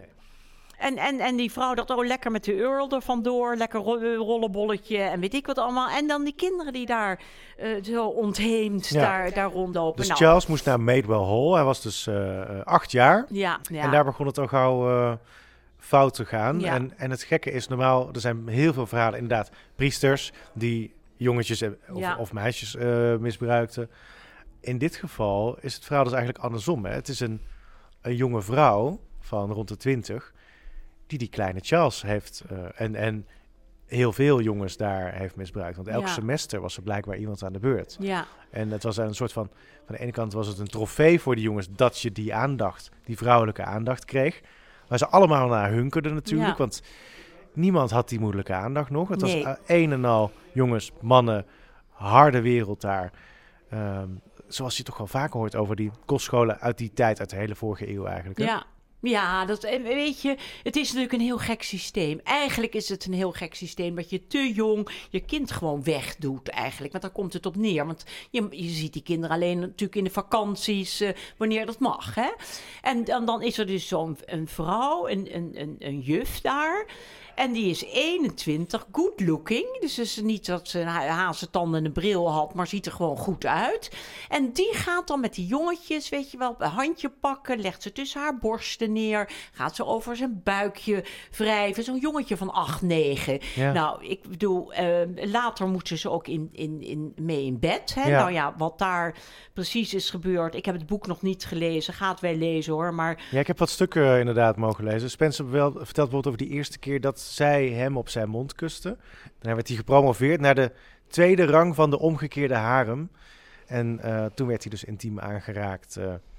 En die vrouw dat lekker met de earl er vandoor. Lekker rollenbolletje en weet ik wat allemaal. En dan die kinderen die daar zo ontheemd daar rondlopen. Dus Charles moest naar Madewell Hall. Hij was dus 8 jaar. Ja. En daar begon het al gauw fout te gaan. Ja. En het gekke is normaal, er zijn heel veel verhalen. Inderdaad, priesters die jongetjes of meisjes misbruikten. In dit geval is het verhaal dus eigenlijk andersom. Hè? Het is een jonge vrouw van rond de 20... die kleine Charles heeft en heel veel jongens daar heeft misbruikt. Want elk semester was er blijkbaar iemand aan de beurt. Ja. En het was een soort van de ene kant was het een trofee voor die jongens dat je die aandacht, die vrouwelijke aandacht kreeg. Waar ze allemaal naar hunkerden natuurlijk, want niemand had die moeilijke aandacht nog. Het was een en al jongens, mannen, harde wereld daar. Zoals je toch wel vaker hoort over die kostscholen uit die tijd, uit de hele vorige eeuw eigenlijk. Hè? Ja, weet je, het is natuurlijk een heel gek systeem. Eigenlijk is het een heel gek systeem dat je te jong je kind gewoon wegdoet eigenlijk. Want daar komt het op neer. Want je ziet die kinderen alleen natuurlijk in de vakanties, wanneer dat mag. Hè? En dan is er dus zo'n vrouw, een juf daar. En die is 21, good looking. Dus het is niet dat ze een hazentanden en een bril had, maar ziet er gewoon goed uit. En die gaat dan met die jongetjes, weet je wel, een handje pakken, legt ze tussen haar borsten neer, gaat ze over zijn buikje wrijven. Zo'n jongetje van 8, 9. Ja. Nou, ik bedoel, later moeten ze ook mee in bed. Hè? Ja. Nou ja, wat daar precies is gebeurd. Ik heb het boek nog niet gelezen, gaat wel lezen hoor. Maar... Ja, ik heb wat stukken inderdaad mogen lezen. Spencer vertelt bijvoorbeeld over die eerste keer dat zij hem op zijn mond kuste. Daarna werd hij gepromoveerd naar de 2e rang van de omgekeerde harem. En toen werd hij dus intiem aangeraakt.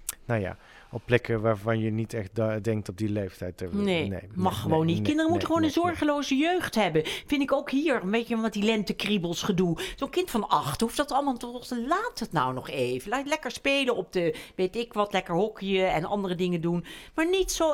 Op plekken waarvan je niet echt denkt op die leeftijd. Mag gewoon niet. Kinderen moeten gewoon een zorgeloze jeugd hebben. Vind ik ook hier, een beetje met die lentekriebels gedoe. Zo'n kind van 8, hoeft dat allemaal toch? Laat het nou nog even. Laat lekker spelen op de, weet ik wat, lekker hockeyen en andere dingen doen. Maar niet zo,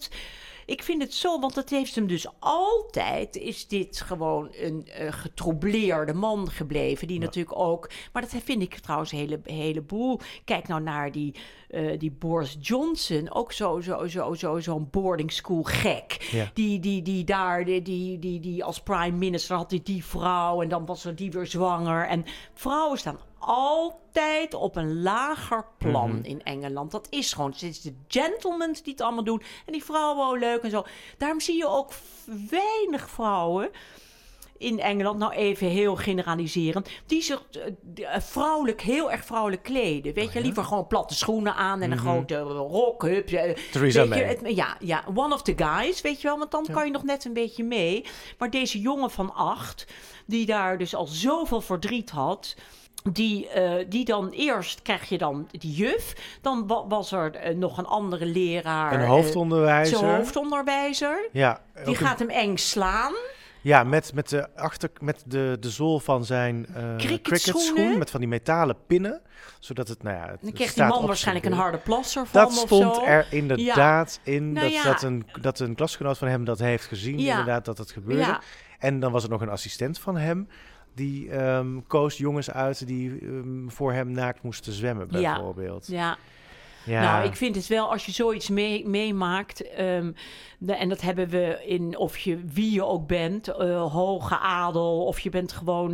ik vind het zo, want het heeft hem dus altijd, is dit gewoon een getroubleerde man gebleven. Die natuurlijk ook, maar dat vind ik trouwens een heleboel. Kijk nou naar die Boris Johnson, ook zo'n boarding school gek. Ja. Die daar, die als prime minister had die vrouw en dan was er die weer zwanger. En vrouwen staan altijd op een lager plan in Engeland. Dat is gewoon, het is de gentlemen die het allemaal doen. En die vrouwen ook leuk en zo. Daarom zie je ook weinig vrouwen in Engeland, nou even heel generaliserend, die zich heel erg vrouwelijk kleden. Weet je, liever gewoon platte schoenen aan en een grote rok. Theresa May. Ja, one of the guys, weet je wel, want dan kan je nog net een beetje mee. Maar deze jongen van 8, die daar dus al zoveel verdriet had, die dan eerst krijg je dan die juf. Dan was er nog een andere leraar. Een hoofdonderwijzer. Zijn hoofdonderwijzer. Ja, die gaat hem eng slaan. Ja, met de zool van zijn cricketschoen. Met van die metalen pinnen. Zodat het, dan kreeg die man waarschijnlijk een harde plasser van of zo. Dat stond er inderdaad in. Dat een klasgenoot van hem dat heeft gezien. Ja. Inderdaad, dat het gebeurde. Ja. En dan was er nog een assistent van hem. Die koos jongens uit die voor hem naakt moesten zwemmen, bijvoorbeeld. Ja. Nou, ik vind het wel, als je zoiets meemaakt, en dat hebben we in, wie je ook bent, hoge adel, of je bent gewoon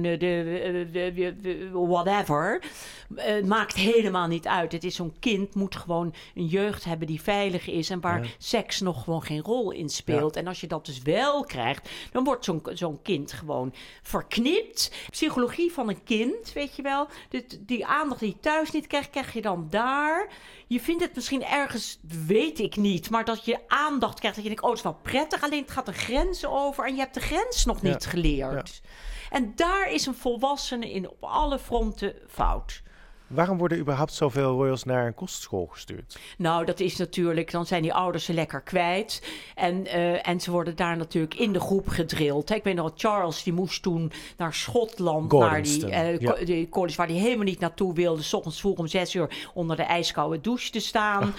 whatever. Het maakt helemaal niet uit. Het is zo'n kind, moet gewoon een jeugd hebben die veilig is en waar seks nog gewoon geen rol in speelt. Ja. En als je dat dus wel krijgt, dan wordt zo'n kind gewoon verknipt. Psychologie van een kind, weet je wel. Die aandacht die je thuis niet krijgt, krijg je dan daar. Je vindt het misschien ergens, weet ik niet, maar dat je aandacht krijgt, dat je denkt, het is wel prettig, alleen het gaat de grens over en je hebt de grens nog niet geleerd. Ja. En daar is een volwassene in op alle fronten fout. Waarom worden überhaupt zoveel royals naar een kostschool gestuurd? Nou, dat is natuurlijk, dan zijn die ouders ze lekker kwijt. En ze worden daar natuurlijk in de groep gedrild. Ik weet nog, Charles die moest toen naar Schotland, naar die college waar hij helemaal niet naartoe wilde. 's Ochtends vroeg om 6 uur onder de ijskoude douche te staan.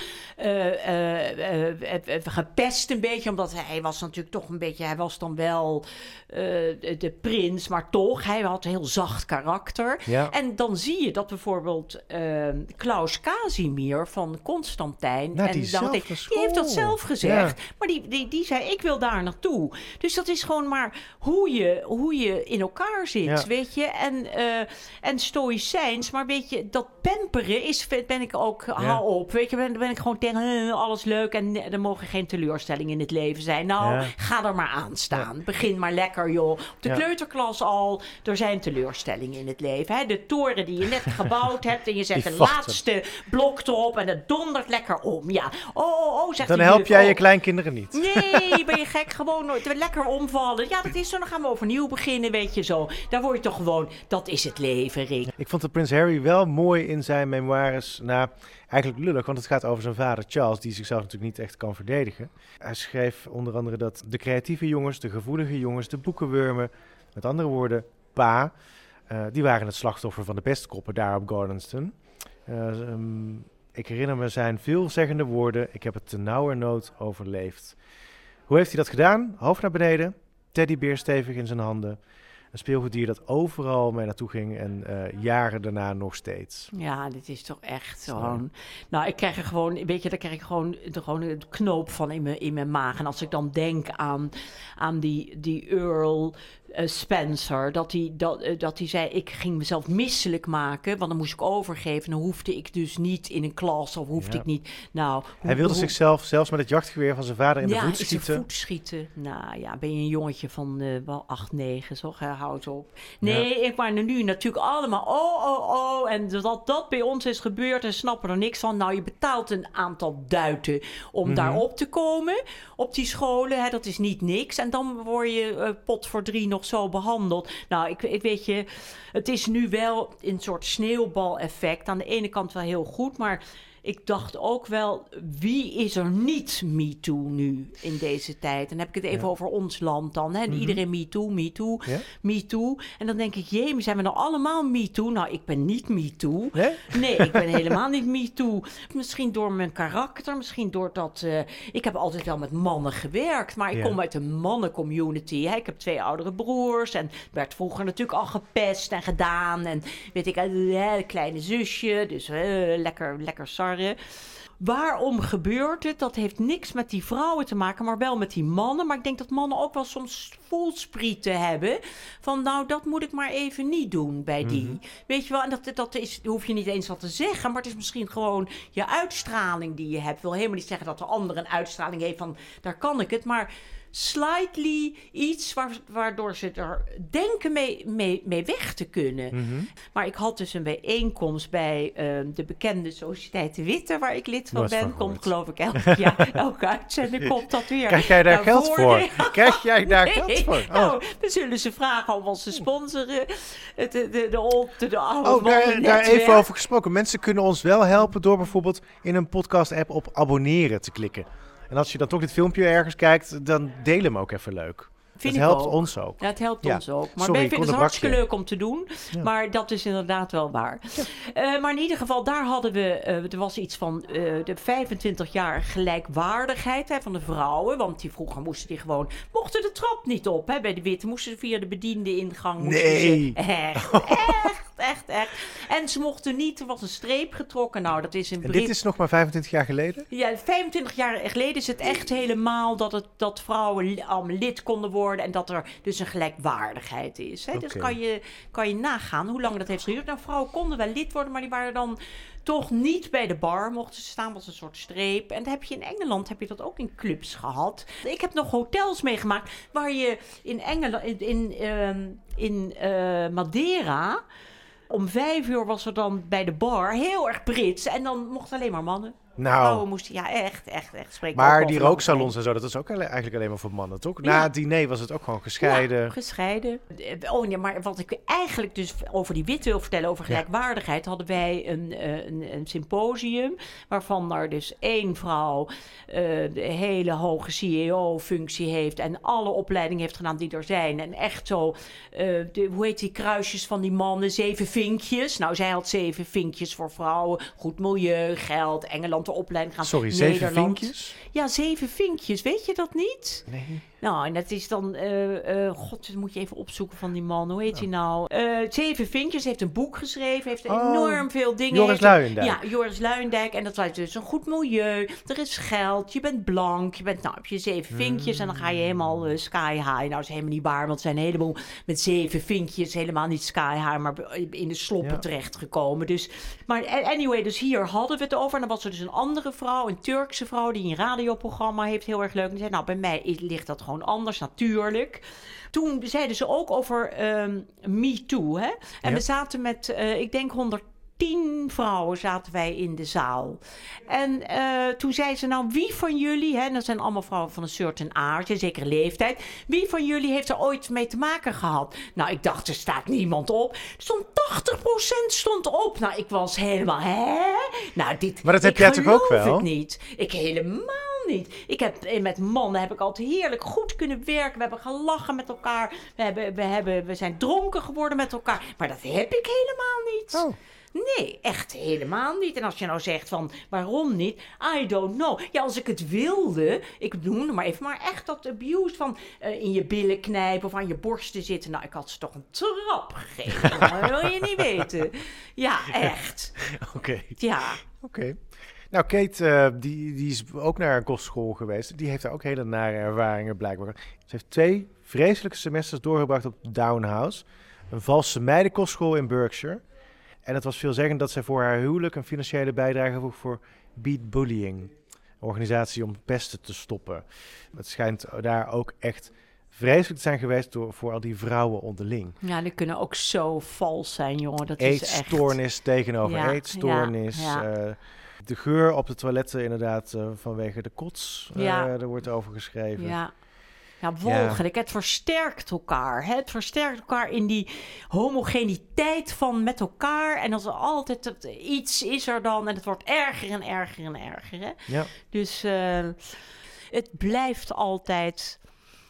Gepest een beetje, omdat hij was natuurlijk toch een beetje, hij was dan wel de prins, maar toch, hij had een heel zacht karakter. Ja. En dan zie je dat bijvoorbeeld Klaus Casimir van Constantijn. Nou, die heeft dat zelf gezegd. Ja. Maar die zei, ik wil daar naartoe. Dus dat is gewoon maar hoe je in elkaar zit, weet je. En stoïcijns, maar weet je, dat pamperen ben ik ook, hou op. Weet je, ben ik gewoon tegen alles leuk en er mogen geen teleurstellingen in het leven zijn. Nou, ga er maar aan staan. Ja. Begin maar lekker, joh. Op de kleuterklas al, er zijn teleurstellingen in het leven. Hè? De toren die je net gebouwd hebt en je zet de laatste blok erop en het dondert lekker om. Ja, zegt dan help jij je kleinkinderen niet. Nee, ben je gek? Gewoon nooit lekker omvallen. Ja, dat is zo. Dan gaan we overnieuw beginnen, weet je zo. Daar word je toch gewoon, dat is het leven, Rick. Ik vond de Prins Harry wel mooi in zijn memoires. Nou, eigenlijk lullig, want het gaat over zijn vader Charles, die zichzelf natuurlijk niet echt kan verdedigen. Hij schreef onder andere dat de creatieve jongens, de gevoelige jongens, de boekenwurmen, met andere woorden, pa, die waren het slachtoffer van de pestkoppen daar op Gordonston. Ik herinner me zijn veelzeggende woorden. Ik heb het ternauwernood overleefd. Hoe heeft hij dat gedaan? Hoofd naar beneden, teddybeer stevig in zijn handen. Een speelgoeddier dat overal mee naartoe ging en jaren daarna nog steeds. Ja, dit is toch echt gewoon. Nou, ik krijg er gewoon, weet je, daar krijg ik gewoon een knoop van in mijn maag. En als ik dan denk aan die Earl Spencer, dat hij zei, ik ging mezelf misselijk maken, want dan moest ik overgeven. Dan hoefde ik dus niet in een klas of hoefde ik niet. Nou, hij wilde zichzelf zelfs met het jachtgeweer van zijn vader in de voet schieten. Ja, in de voet schieten. Nou ja, ben je een jongetje van wel 8, 9, zo houd op. Nee, maar nu natuurlijk allemaal en dat bij ons is gebeurd en snappen er niks van. Nou, je betaalt een aantal duiten om daar op te komen op die scholen. Hè, dat is niet niks. En dan word je pot voor 3 nog zo behandeld. Nou, ik weet je, het is nu wel een soort sneeuwbaleffect. Aan de ene kant wel heel goed, maar ik dacht ook wel, wie is er niet MeToo nu in deze tijd? En dan heb ik het even over ons land dan. Hè? Iedereen MeToo. En dan denk ik, jee, zijn we nou allemaal MeToo? Nou, ik ben niet MeToo. Nee, ik ben helemaal niet MeToo. Misschien door mijn karakter, misschien doordat ik heb altijd wel met mannen gewerkt, maar ik kom uit een mannencommunity. Hè? Ik heb 2 oudere broers en werd vroeger natuurlijk al gepest en gedaan. En weet ik, kleine zusje, dus lekker sarren. Waarom gebeurt het? Dat heeft niks met die vrouwen te maken, maar wel met die mannen. Maar ik denk dat mannen ook wel soms voelsprieten hebben. Van nou, dat moet ik maar even niet doen bij die. Weet je wel, en dat hoef je niet eens wat te zeggen. Maar het is misschien gewoon je uitstraling die je hebt. Ik wil helemaal niet zeggen dat de ander een uitstraling heeft van daar kan ik het. Maar slightly iets waardoor ze er denken mee weg te kunnen. Mhm. Maar ik had dus een bijeenkomst bij de bekende Sociëteit de Witte, waar ik lid van Nooit van ben. gehoord. Komt geloof ik elke uitzending komt dat weer. Krijg jij daar geld voor? Nee. Krijg jij daar geld voor? Oh, Nou, we zullen ze vragen om ons te sponsoren. De oude mannen daar netwerk. even over gesproken. Mensen kunnen ons wel helpen door bijvoorbeeld in een podcast-app op abonneren te klikken. En als je dan toch dit filmpje ergens kijkt, dan deel hem ook even leuk. Vind dat ik helpt ook. ons ook. Ja, het helpt Ja. ons ook. Maar Sorry, ik vind ik het hartstikke onderbrak leuk om te doen. Ja. Maar dat is inderdaad wel waar. Maar in ieder geval, daar hadden we... er was iets van de 25 jaar gelijkwaardigheid van de vrouwen. Want vroeger mochten die de trap niet op. Hè, bij de Witte moesten ze via de bediende ingang. Nee. Echt. En ze mochten niet... Er was een streep getrokken. Nou, dat is in En dit is nog maar 25 jaar geleden? Ja, 25 jaar geleden is het echt helemaal dat vrouwen allemaal lid konden worden en dat er dus een gelijkwaardigheid is. Hè? Dus Oké. kan je nagaan hoe lang dat heeft geduurd. Nou, vrouwen konden wel lid worden, maar die waren dan toch niet bij de bar, mochten ze staan, was een soort streep. En in Engeland heb je dat ook in clubs gehad. Ik heb nog hotels meegemaakt waar je in Engeland, in Madeira, om 5 uur was er dan bij de bar heel erg Brits en dan mochten alleen maar mannen. Vrouwen Nou, moesten, echt spreken. maar ook die over rooksalons en zo, dat is ook eigenlijk alleen maar voor mannen, toch? Na Ja. het diner was het ook gewoon gescheiden. Ja, gescheiden. Oh nee, maar wat ik eigenlijk dus over die Witte wil vertellen, over gelijkwaardigheid, hadden wij een symposium waarvan er dus 1 vrouw de hele hoge CEO-functie heeft en alle opleidingen heeft gedaan die er zijn. En echt zo, hoe heet die kruisjes van die mannen? 7 vinkjes. Nou, zij had 7 vinkjes voor vrouwen. Goed milieu, geld, Engeland de opleiding gaan. Sorry, 7 Nederland. vinkjes? Ja, 7 vinkjes. Weet je dat niet? Nee. Nou, en dat is dan... God, dat moet je even opzoeken van die man. Hoe heet hij nou? 7 vinkjes. Heeft een boek geschreven. Heeft enorm veel dingen. Joris Luijendijk. Ja, Joris Luijendijk. En dat was dus een goed milieu. Er is geld. Je bent blank. Je bent, heb je 7 vinkjes. En dan ga je helemaal sky high. Nou, dat is helemaal niet waar. Want er zijn een heleboel met 7 vinkjes. Helemaal niet sky high. Maar in de sloppen terechtgekomen. Dus, maar anyway, dus hier hadden we het over. En dan was er dus een andere vrouw. Een Turkse vrouw. Die een radioprogramma heeft. Heel erg leuk. En die zei, nou, bij mij ligt dat gewoon anders, natuurlijk. Toen zeiden ze ook over Me Too. Hè? En we zaten met, ik denk 110 vrouwen zaten wij in de zaal. En toen zei ze, nou, wie van jullie, hè, en dat zijn allemaal vrouwen van een certain age, een zekere leeftijd, wie van jullie heeft er ooit mee te maken gehad? Nou, ik dacht, er staat niemand op. Er stond 80% stond op. Nou, ik was helemaal, hè? Nou, Maar dat heb jij toch ook wel? Ik geloof het niet. Ik helemaal niet. Ik heb met mannen heb ik altijd heerlijk goed kunnen werken. We hebben gelachen met elkaar. We zijn dronken geworden met elkaar. Maar dat heb ik helemaal niet. Oh. Nee, echt helemaal niet. En als je nou zegt van, waarom niet? I don't know. Ja, als ik het wilde, ik noem maar even, maar echt dat abuse van in je billen knijpen of aan je borsten zitten. Nou, ik had ze toch een trap gegeven. Dat wil je niet weten. Ja, echt. Oké. Ja. Oké. Nou, Kate, die is ook naar een kostschool geweest. Die heeft daar ook hele nare ervaringen blijkbaar. Ze heeft 2 vreselijke semesters doorgebracht op Down House. Een valse meidenkostschool in Berkshire. En het was veelzeggend dat zij voor haar huwelijk een financiële bijdrage vroeg voor Beat Bullying. Een organisatie om pesten te stoppen. Het schijnt daar ook echt vreselijk te zijn geweest voor al die vrouwen onderling. Ja, die kunnen ook zo vals zijn, jongen. Dat is echt... Eetstoornis tegenover Ja, eetstoornis. ja. De geur op de toiletten inderdaad vanwege de kots. Er wordt over geschreven. Ja. Ja, walgelijk. Het versterkt elkaar. Hè? Het versterkt elkaar in die homogeniteit van met elkaar. En als er altijd iets is er dan. En het wordt erger en erger en erger. Hè? Ja. Dus het blijft altijd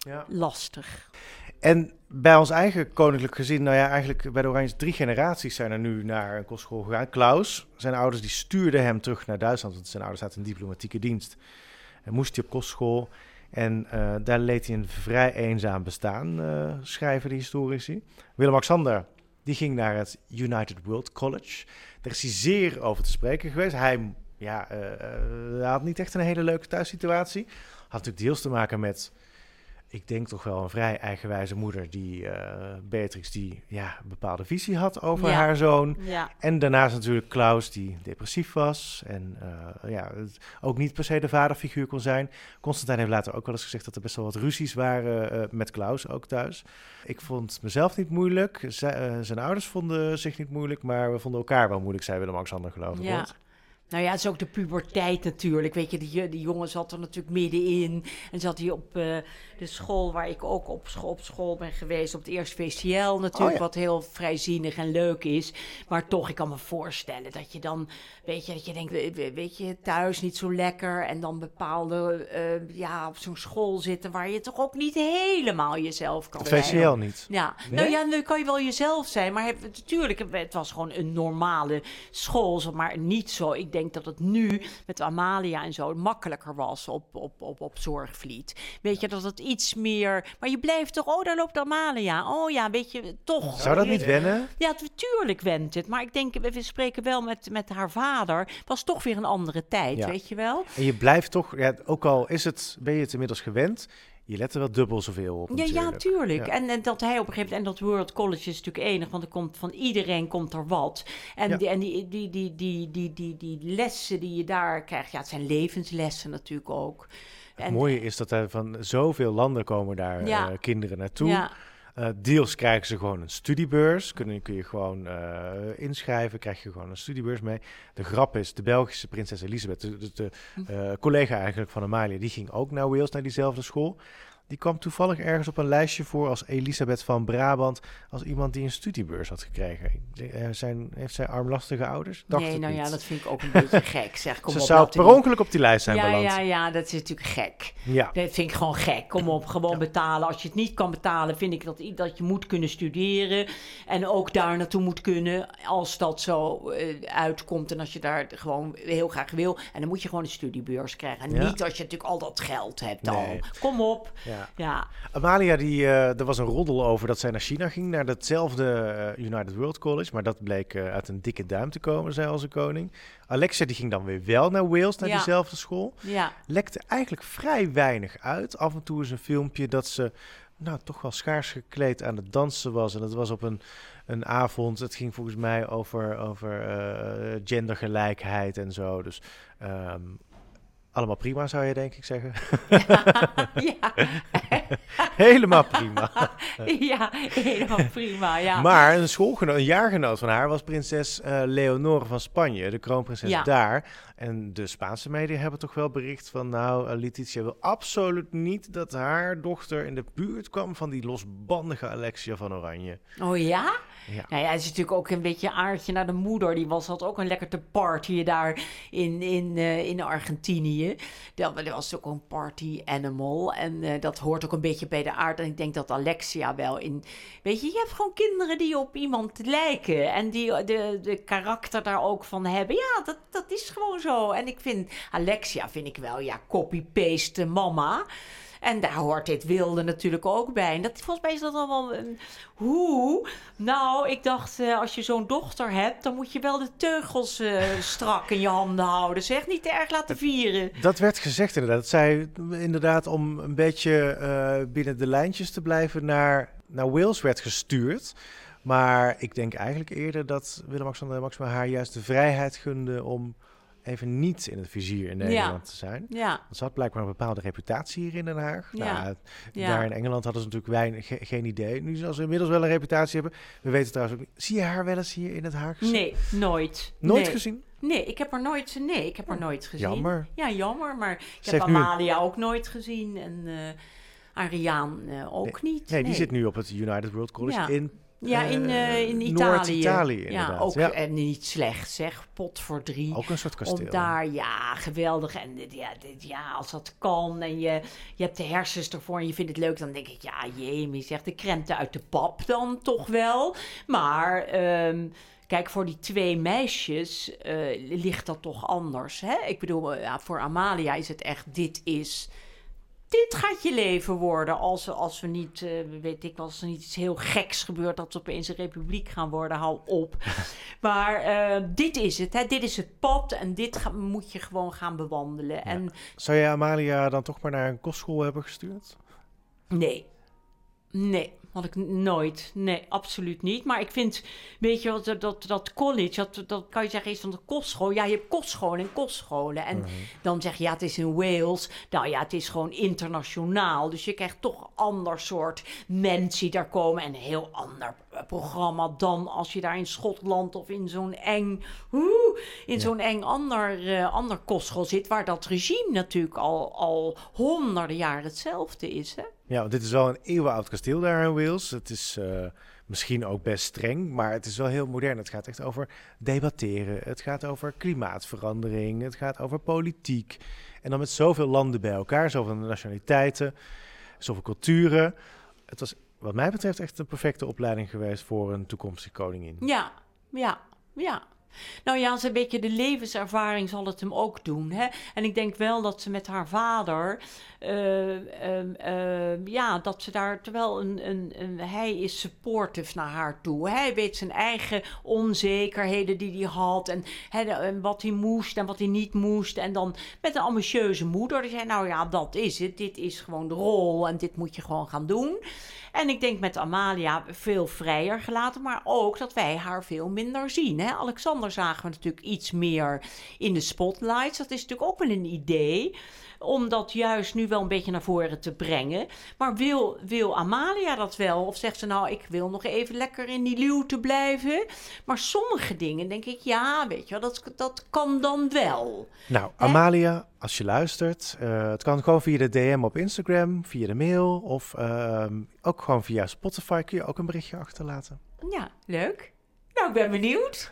lastig. En bij ons eigen koninklijk gezin, nou ja, eigenlijk bij de Oranjes 3 generaties zijn er nu naar een kostschool gegaan. Klaus, zijn ouders, die stuurden hem terug naar Duitsland, want zijn ouders zaten in diplomatieke dienst. En moest hij op kostschool en daar leed hij een vrij eenzaam bestaan, schrijven de historici. Willem-Alexander, die ging naar het United World College. Daar is hij zeer over te spreken geweest. Hij had niet echt een hele leuke thuissituatie. Had natuurlijk deels te maken met ik denk toch wel een vrij eigenwijze moeder die Beatrix die een bepaalde visie had over haar zoon. Ja. En daarnaast natuurlijk Klaus die depressief was en ook niet per se de vaderfiguur kon zijn. Constantijn heeft later ook wel eens gezegd dat er best wel wat ruzies waren met Klaus ook thuis. Ik vond mezelf niet moeilijk, zijn ouders vonden zich niet moeilijk, maar we vonden elkaar wel moeilijk, zei Willem-Alexander geloof ik. Ja. Nou ja, het is ook de puberteit natuurlijk. Weet je, die jongen zat er natuurlijk middenin. En zat hij op de school waar ik ook op school ben geweest. Op het eerste VCL natuurlijk, wat heel vrijzinnig en leuk is. Maar toch, ik kan me voorstellen dat je dan, dat je denkt, weet je, thuis niet zo lekker. En dan bepaalde, op zo'n school zitten waar je toch ook niet helemaal jezelf kan zijn. VCL niet? Ja, Nee? nu kan je wel jezelf zijn. Maar natuurlijk, het was gewoon een normale school, maar niet zo. Ik denk dat het nu met Amalia en zo makkelijker was op Zorgvliet. Weet je, dat het iets meer... Maar je blijft toch, daar loopt Amalia. Oh ja, weet je, toch. Zou dat niet wennen? Ja, natuurlijk went het. Maar ik denk, we spreken wel met haar vader. Het was toch weer een andere tijd, weet je wel? En je blijft toch, ook al ben je het inmiddels gewend... Je let er wel dubbel zoveel op natuurlijk. Ja, tuurlijk. Ja. En dat hij op een gegeven moment... En dat World College is natuurlijk enig, want er komt van iedereen komt er wat. En die lessen die je daar krijgt... Ja, het zijn levenslessen natuurlijk ook. Het mooie is dat er van zoveel landen komen daar kinderen naartoe. Ja. Deels krijgen ze gewoon een studiebeurs. Kun je gewoon inschrijven, krijg je gewoon een studiebeurs mee. De grap is, de Belgische prinses Elisabeth, de collega eigenlijk van Amalia, die ging ook naar Wales, naar diezelfde school. Die kwam toevallig ergens op een lijstje voor als Elisabeth van Brabant, als iemand die een studiebeurs had gekregen. Heeft zij armlastige ouders? Nee, dat vind ik ook een beetje gek. Zeg, ze zou per ongeluk op die lijst zijn beland. Ja, dat is natuurlijk gek. Ja. Dat vind ik gewoon gek. Kom op, gewoon betalen. Als je het niet kan betalen, vind ik dat je moet kunnen studeren. En ook daar naartoe moet kunnen, als dat zo uitkomt. En als je daar gewoon heel graag wil. En dan moet je gewoon een studiebeurs krijgen. En niet als je natuurlijk al dat geld hebt al. Nee. Kom op. Ja. Amalia, er was een roddel over dat zij naar China ging, naar datzelfde United World College, maar dat bleek uit een dikke duim te komen, zei onze koning. Alexia die ging dan weer wel naar Wales, naar diezelfde school. Ja. Lekte eigenlijk vrij weinig uit. Af en toe is een filmpje dat ze toch wel schaars gekleed aan het dansen was. En dat was op een avond. Het ging volgens mij over gendergelijkheid en zo. Dus allemaal prima, zou je denk ik zeggen. Ja. Helemaal prima. Ja, helemaal prima, ja. Maar een jaargenoot van haar was prinses Leonore van Spanje, de kroonprinses daar. En de Spaanse media hebben toch wel bericht van... Letitia wil absoluut niet dat haar dochter in de buurt kwam van die losbandige Alexia van Oranje. Oh ja? Ja. Nou ja, het is natuurlijk ook een beetje aardje naar de moeder. Die had ook een lekker te partyen daar in Argentinië. Dat was ook een party animal. En dat hoort ook een beetje bij de aard. En ik denk dat Alexia wel in... Weet je hebt gewoon kinderen die op iemand lijken. En die de karakter daar ook van hebben. Ja, dat is gewoon zo. En ik vind Alexia, copy-paste mama... En daar hoort dit wilde natuurlijk ook bij. En volgens mij is dat allemaal een... Nou, ik dacht, als je zo'n dochter hebt... dan moet je wel de teugels strak in je handen houden. Zeg, niet te erg laten vieren. Dat werd gezegd inderdaad. Dat zij inderdaad om een beetje binnen de lijntjes te blijven... naar Wales werd gestuurd. Maar ik denk eigenlijk eerder dat Willem-Alexander en Maxima haar juist de vrijheid gunden... om even niet in het vizier in Nederland te zijn. Ja. Want ze had blijkbaar een bepaalde reputatie hier in Den Haag. Ja. Daar in Engeland hadden ze natuurlijk geen idee. Nu zal ze inmiddels wel een reputatie hebben. We weten trouwens ook niet. Zie je haar wel eens hier in het Haag? Nee, nooit. Nooit gezien? Nee, ik heb haar nooit gezien. Jammer. Ja, jammer. Maar ik heb Amalia ook nooit gezien. En Ariaan ook niet. Nee, die zit nu op het United World College in Italië. Noord-Italië inderdaad. Ja, ook en niet slecht zeg. Pot voor 3. Ook een soort kasteel. Om daar, geweldig. En als dat kan en je hebt de hersens ervoor en je vindt het leuk, dan denk ik, je zegt de krenten uit de pap dan toch wel. Maar... Kijk, voor die 2 meisjes ligt dat toch anders. Hè? Ik bedoel, voor Amalia is het echt, dit gaat je leven worden als we niet, als er niet iets heel geks gebeurt... dat ze opeens een republiek gaan worden, hou op. Maar dit is het, hè? Dit is het pad en moet je gewoon gaan bewandelen. Ja. En, zou je Amalia dan toch maar naar een kostschool hebben gestuurd? Nee, had ik nooit. Nee, absoluut niet. Maar ik vind, weet je, dat college, dat kan je zeggen is van de kostschool. Ja, je hebt kostscholen en kostscholen. En dan zeg je, ja, het is in Wales. Nou ja, het is gewoon internationaal. Dus je krijgt toch een ander soort mensen die daar komen. En een heel ander programma dan als je daar in Schotland of in zo'n eng ander kostschool zit. Waar dat regime natuurlijk al honderden jaren hetzelfde is, hè? Ja, want dit is wel een eeuwenoud kasteel daar in Wales. Het is misschien ook best streng, maar het is wel heel modern. Het gaat echt over debatteren. Het gaat over klimaatverandering. Het gaat over politiek. En dan met zoveel landen bij elkaar, zoveel nationaliteiten, zoveel culturen. Het was wat mij betreft echt een perfecte opleiding geweest voor een toekomstige koningin. Ja. Nou ja, een beetje de levenservaring zal het hem ook doen. Hè? En ik denk wel dat ze met haar vader, dat ze daar, terwijl hij is supportive naar haar toe. Hij weet zijn eigen onzekerheden die hij had en wat hij moest en wat hij niet moest. En dan met een ambitieuze moeder die zei, nou ja, dat is het. Dit is gewoon de rol en dit moet je gewoon gaan doen. En ik denk met Amalia veel vrijer gelaten, maar ook dat wij haar veel minder zien. Hè? Alexander zagen we natuurlijk iets meer in de spotlights. Dat is natuurlijk ook wel een idee, om dat juist nu wel een beetje naar voren te brengen. Maar wil Amalia dat wel? Of zegt ze nou, ik wil nog even lekker in die luwte blijven? Maar sommige dingen denk ik, ja, weet je wel, dat kan dan wel. Nou, Amalia, als je luistert, het kan gewoon via de DM op Instagram, via de mail of ook gewoon via Spotify kun je ook een berichtje achterlaten. Ja, leuk. Nou, ik ben benieuwd.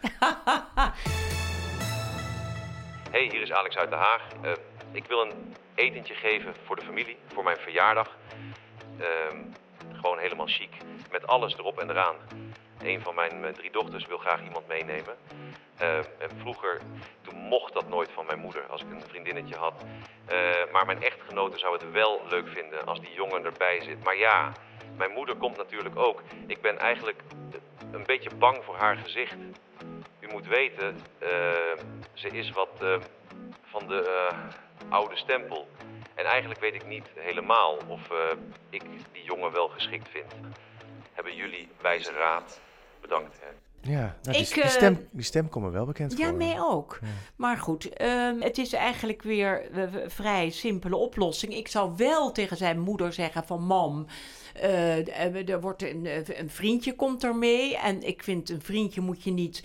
Hey, hier is Alex uit Den Haag. Ik wil een etentje geven voor de familie, voor mijn verjaardag. Gewoon helemaal chic, met alles erop en eraan. Een van mijn 3 dochters wil graag iemand meenemen. En vroeger, toen mocht dat nooit van mijn moeder als ik een vriendinnetje had. Maar mijn echtgenote zou het wel leuk vinden als die jongen erbij zit. Maar ja, mijn moeder komt natuurlijk ook. Ik ben eigenlijk een beetje bang voor haar gezicht. U moet weten, ze is wat van de oude stempel. En eigenlijk weet ik niet helemaal of ik die jongen wel geschikt vind. Hebben jullie wijze raad? Bedankt. Hè. Ja, nou, die stem komt me wel bekend voor. Ja, mij ook. Ja. Maar goed, het is eigenlijk weer een vrij simpele oplossing. Ik zou wel tegen zijn moeder zeggen van mam, er wordt een vriendje komt er mee. En ik vind een vriendje moet je niet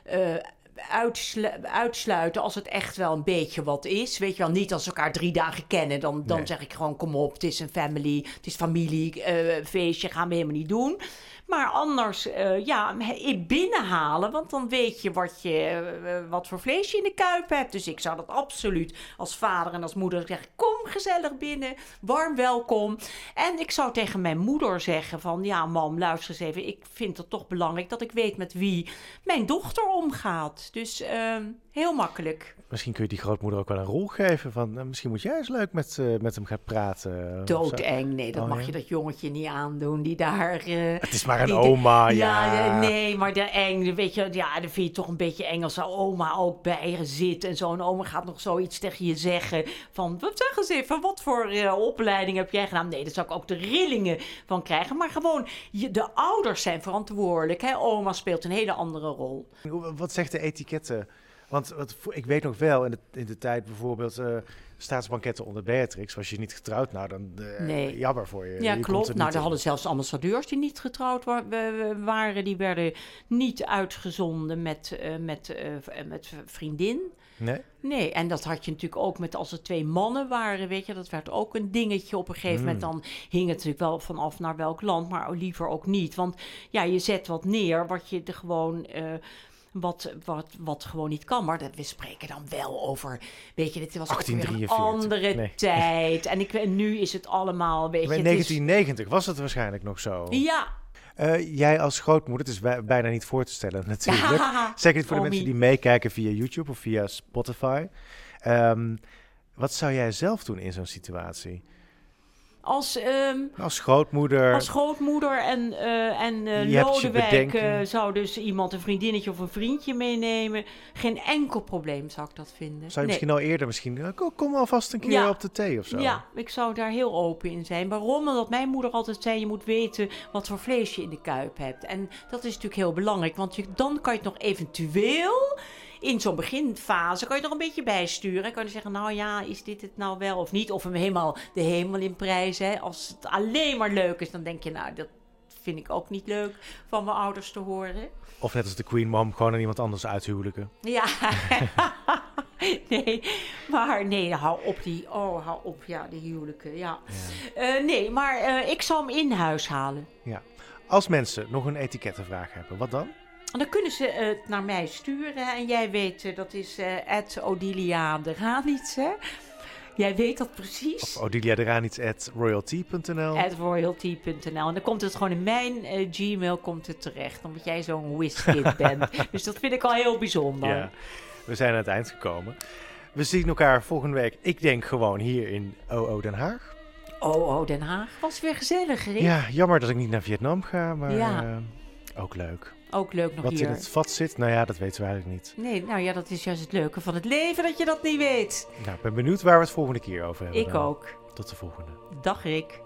uitsluiten als het echt wel een beetje wat is. Weet je wel, niet als ze elkaar 3 dagen kennen. Dan zeg ik gewoon, kom op, het is een familie, feestje, gaan we helemaal niet doen. Maar anders, binnenhalen, want dan weet je wat voor vlees je in de kuip hebt. Dus ik zou dat absoluut als vader en als moeder zeggen, kom gezellig binnen, warm welkom. En ik zou tegen mijn moeder zeggen van, ja mam, luister eens even, ik vind het toch belangrijk dat ik weet met wie mijn dochter omgaat. Dus heel makkelijk. Misschien kun je die grootmoeder ook wel een rol geven van, misschien moet jij eens leuk met hem gaan praten. Doodeng, nee, dat mag je dat jongetje niet aandoen die daar... het is maar een oma, ja. Nee, maar de eng, weet je, ja, dan vind je toch een beetje eng als de oma ook bij je zit en zo'n oma gaat nog zoiets tegen je zeggen van, wat zeggen ze even, wat voor opleiding heb jij gedaan? Nee, daar zou ik ook de rillingen van krijgen, maar gewoon, de ouders zijn verantwoordelijk, hè? Oma speelt een hele andere rol. Wat zegt de etiketten? Want ik weet nog wel, in de tijd bijvoorbeeld staatsbanketten onder Beatrix, was je niet getrouwd, nou dan jammer voor je. Ja, je klopt. Nou, er hadden zelfs ambassadeurs die niet getrouwd waren. Die werden niet uitgezonden met vriendin. Nee, en dat had je natuurlijk ook met als er 2 mannen waren, weet je, dat werd ook een dingetje op een gegeven moment. Dan hing het natuurlijk wel vanaf naar welk land, maar liever ook niet. Want ja, je zet wat neer wat je er gewoon... Wat gewoon niet kan. Maar we spreken dan wel over... Weet je, dit was 1843. Ook weer een andere tijd. En nu is het allemaal... Weet je, in 1990 was het waarschijnlijk nog zo. Ja. Jij als grootmoeder, het is bijna niet voor te stellen natuurlijk. Zeker niet voor de mensen die meekijken via YouTube of via Spotify. Wat zou jij zelf doen in zo'n situatie? Als grootmoeder. Als grootmoeder en Je hebt je Lodewijk bedenking. zou dus iemand, een vriendinnetje of een vriendje meenemen. Geen enkel probleem zou ik dat vinden. Zou je misschien al eerder kom alvast een keer op de thee of zo. Ja, ik zou daar heel open in zijn. Waarom? Omdat mijn moeder altijd zei, je moet weten wat voor vlees je in de kuip hebt. En dat is natuurlijk heel belangrijk, want dan kan je het nog eventueel... In zo'n beginfase kan je nog een beetje bijsturen. En kan je zeggen, nou ja, is dit het nou wel of niet? Of hem helemaal de hemel in prijzen. Als het alleen maar leuk is, dan denk je, nou, dat vind ik ook niet leuk van mijn ouders te horen. Of net als de Queen Mom, gewoon aan iemand anders uithuwelijken. Ja, nee, hou op, die huwelijken, ja. Ik zal hem in huis halen. Ja. Als mensen nog een etikettenvraag hebben, wat dan? En dan kunnen ze het naar mij sturen. En jij weet, dat is @Odilia de Ranitz, hè? Jij weet dat precies. Of odiliaderanitz@royalty.nl. @royalty.nl. En dan komt het gewoon in mijn Gmail komt het terecht. Omdat jij zo'n whiskid bent. Dus dat vind ik al heel bijzonder. Ja, we zijn aan het eind gekomen. We zien elkaar volgende week, ik denk gewoon hier in OO Den Haag. OO Den Haag. Was weer gezellig, Rick. Ja, jammer dat ik niet naar Vietnam ga, maar ook leuk. Ook leuk nog Wat hier. in het vat zit, nou ja, dat weten we eigenlijk niet. Nee, nou ja, dat is juist het leuke van het leven, dat je dat niet weet. Nou, ik ben benieuwd waar we het volgende keer over hebben. Ik ook. Tot de volgende. Dag Rick.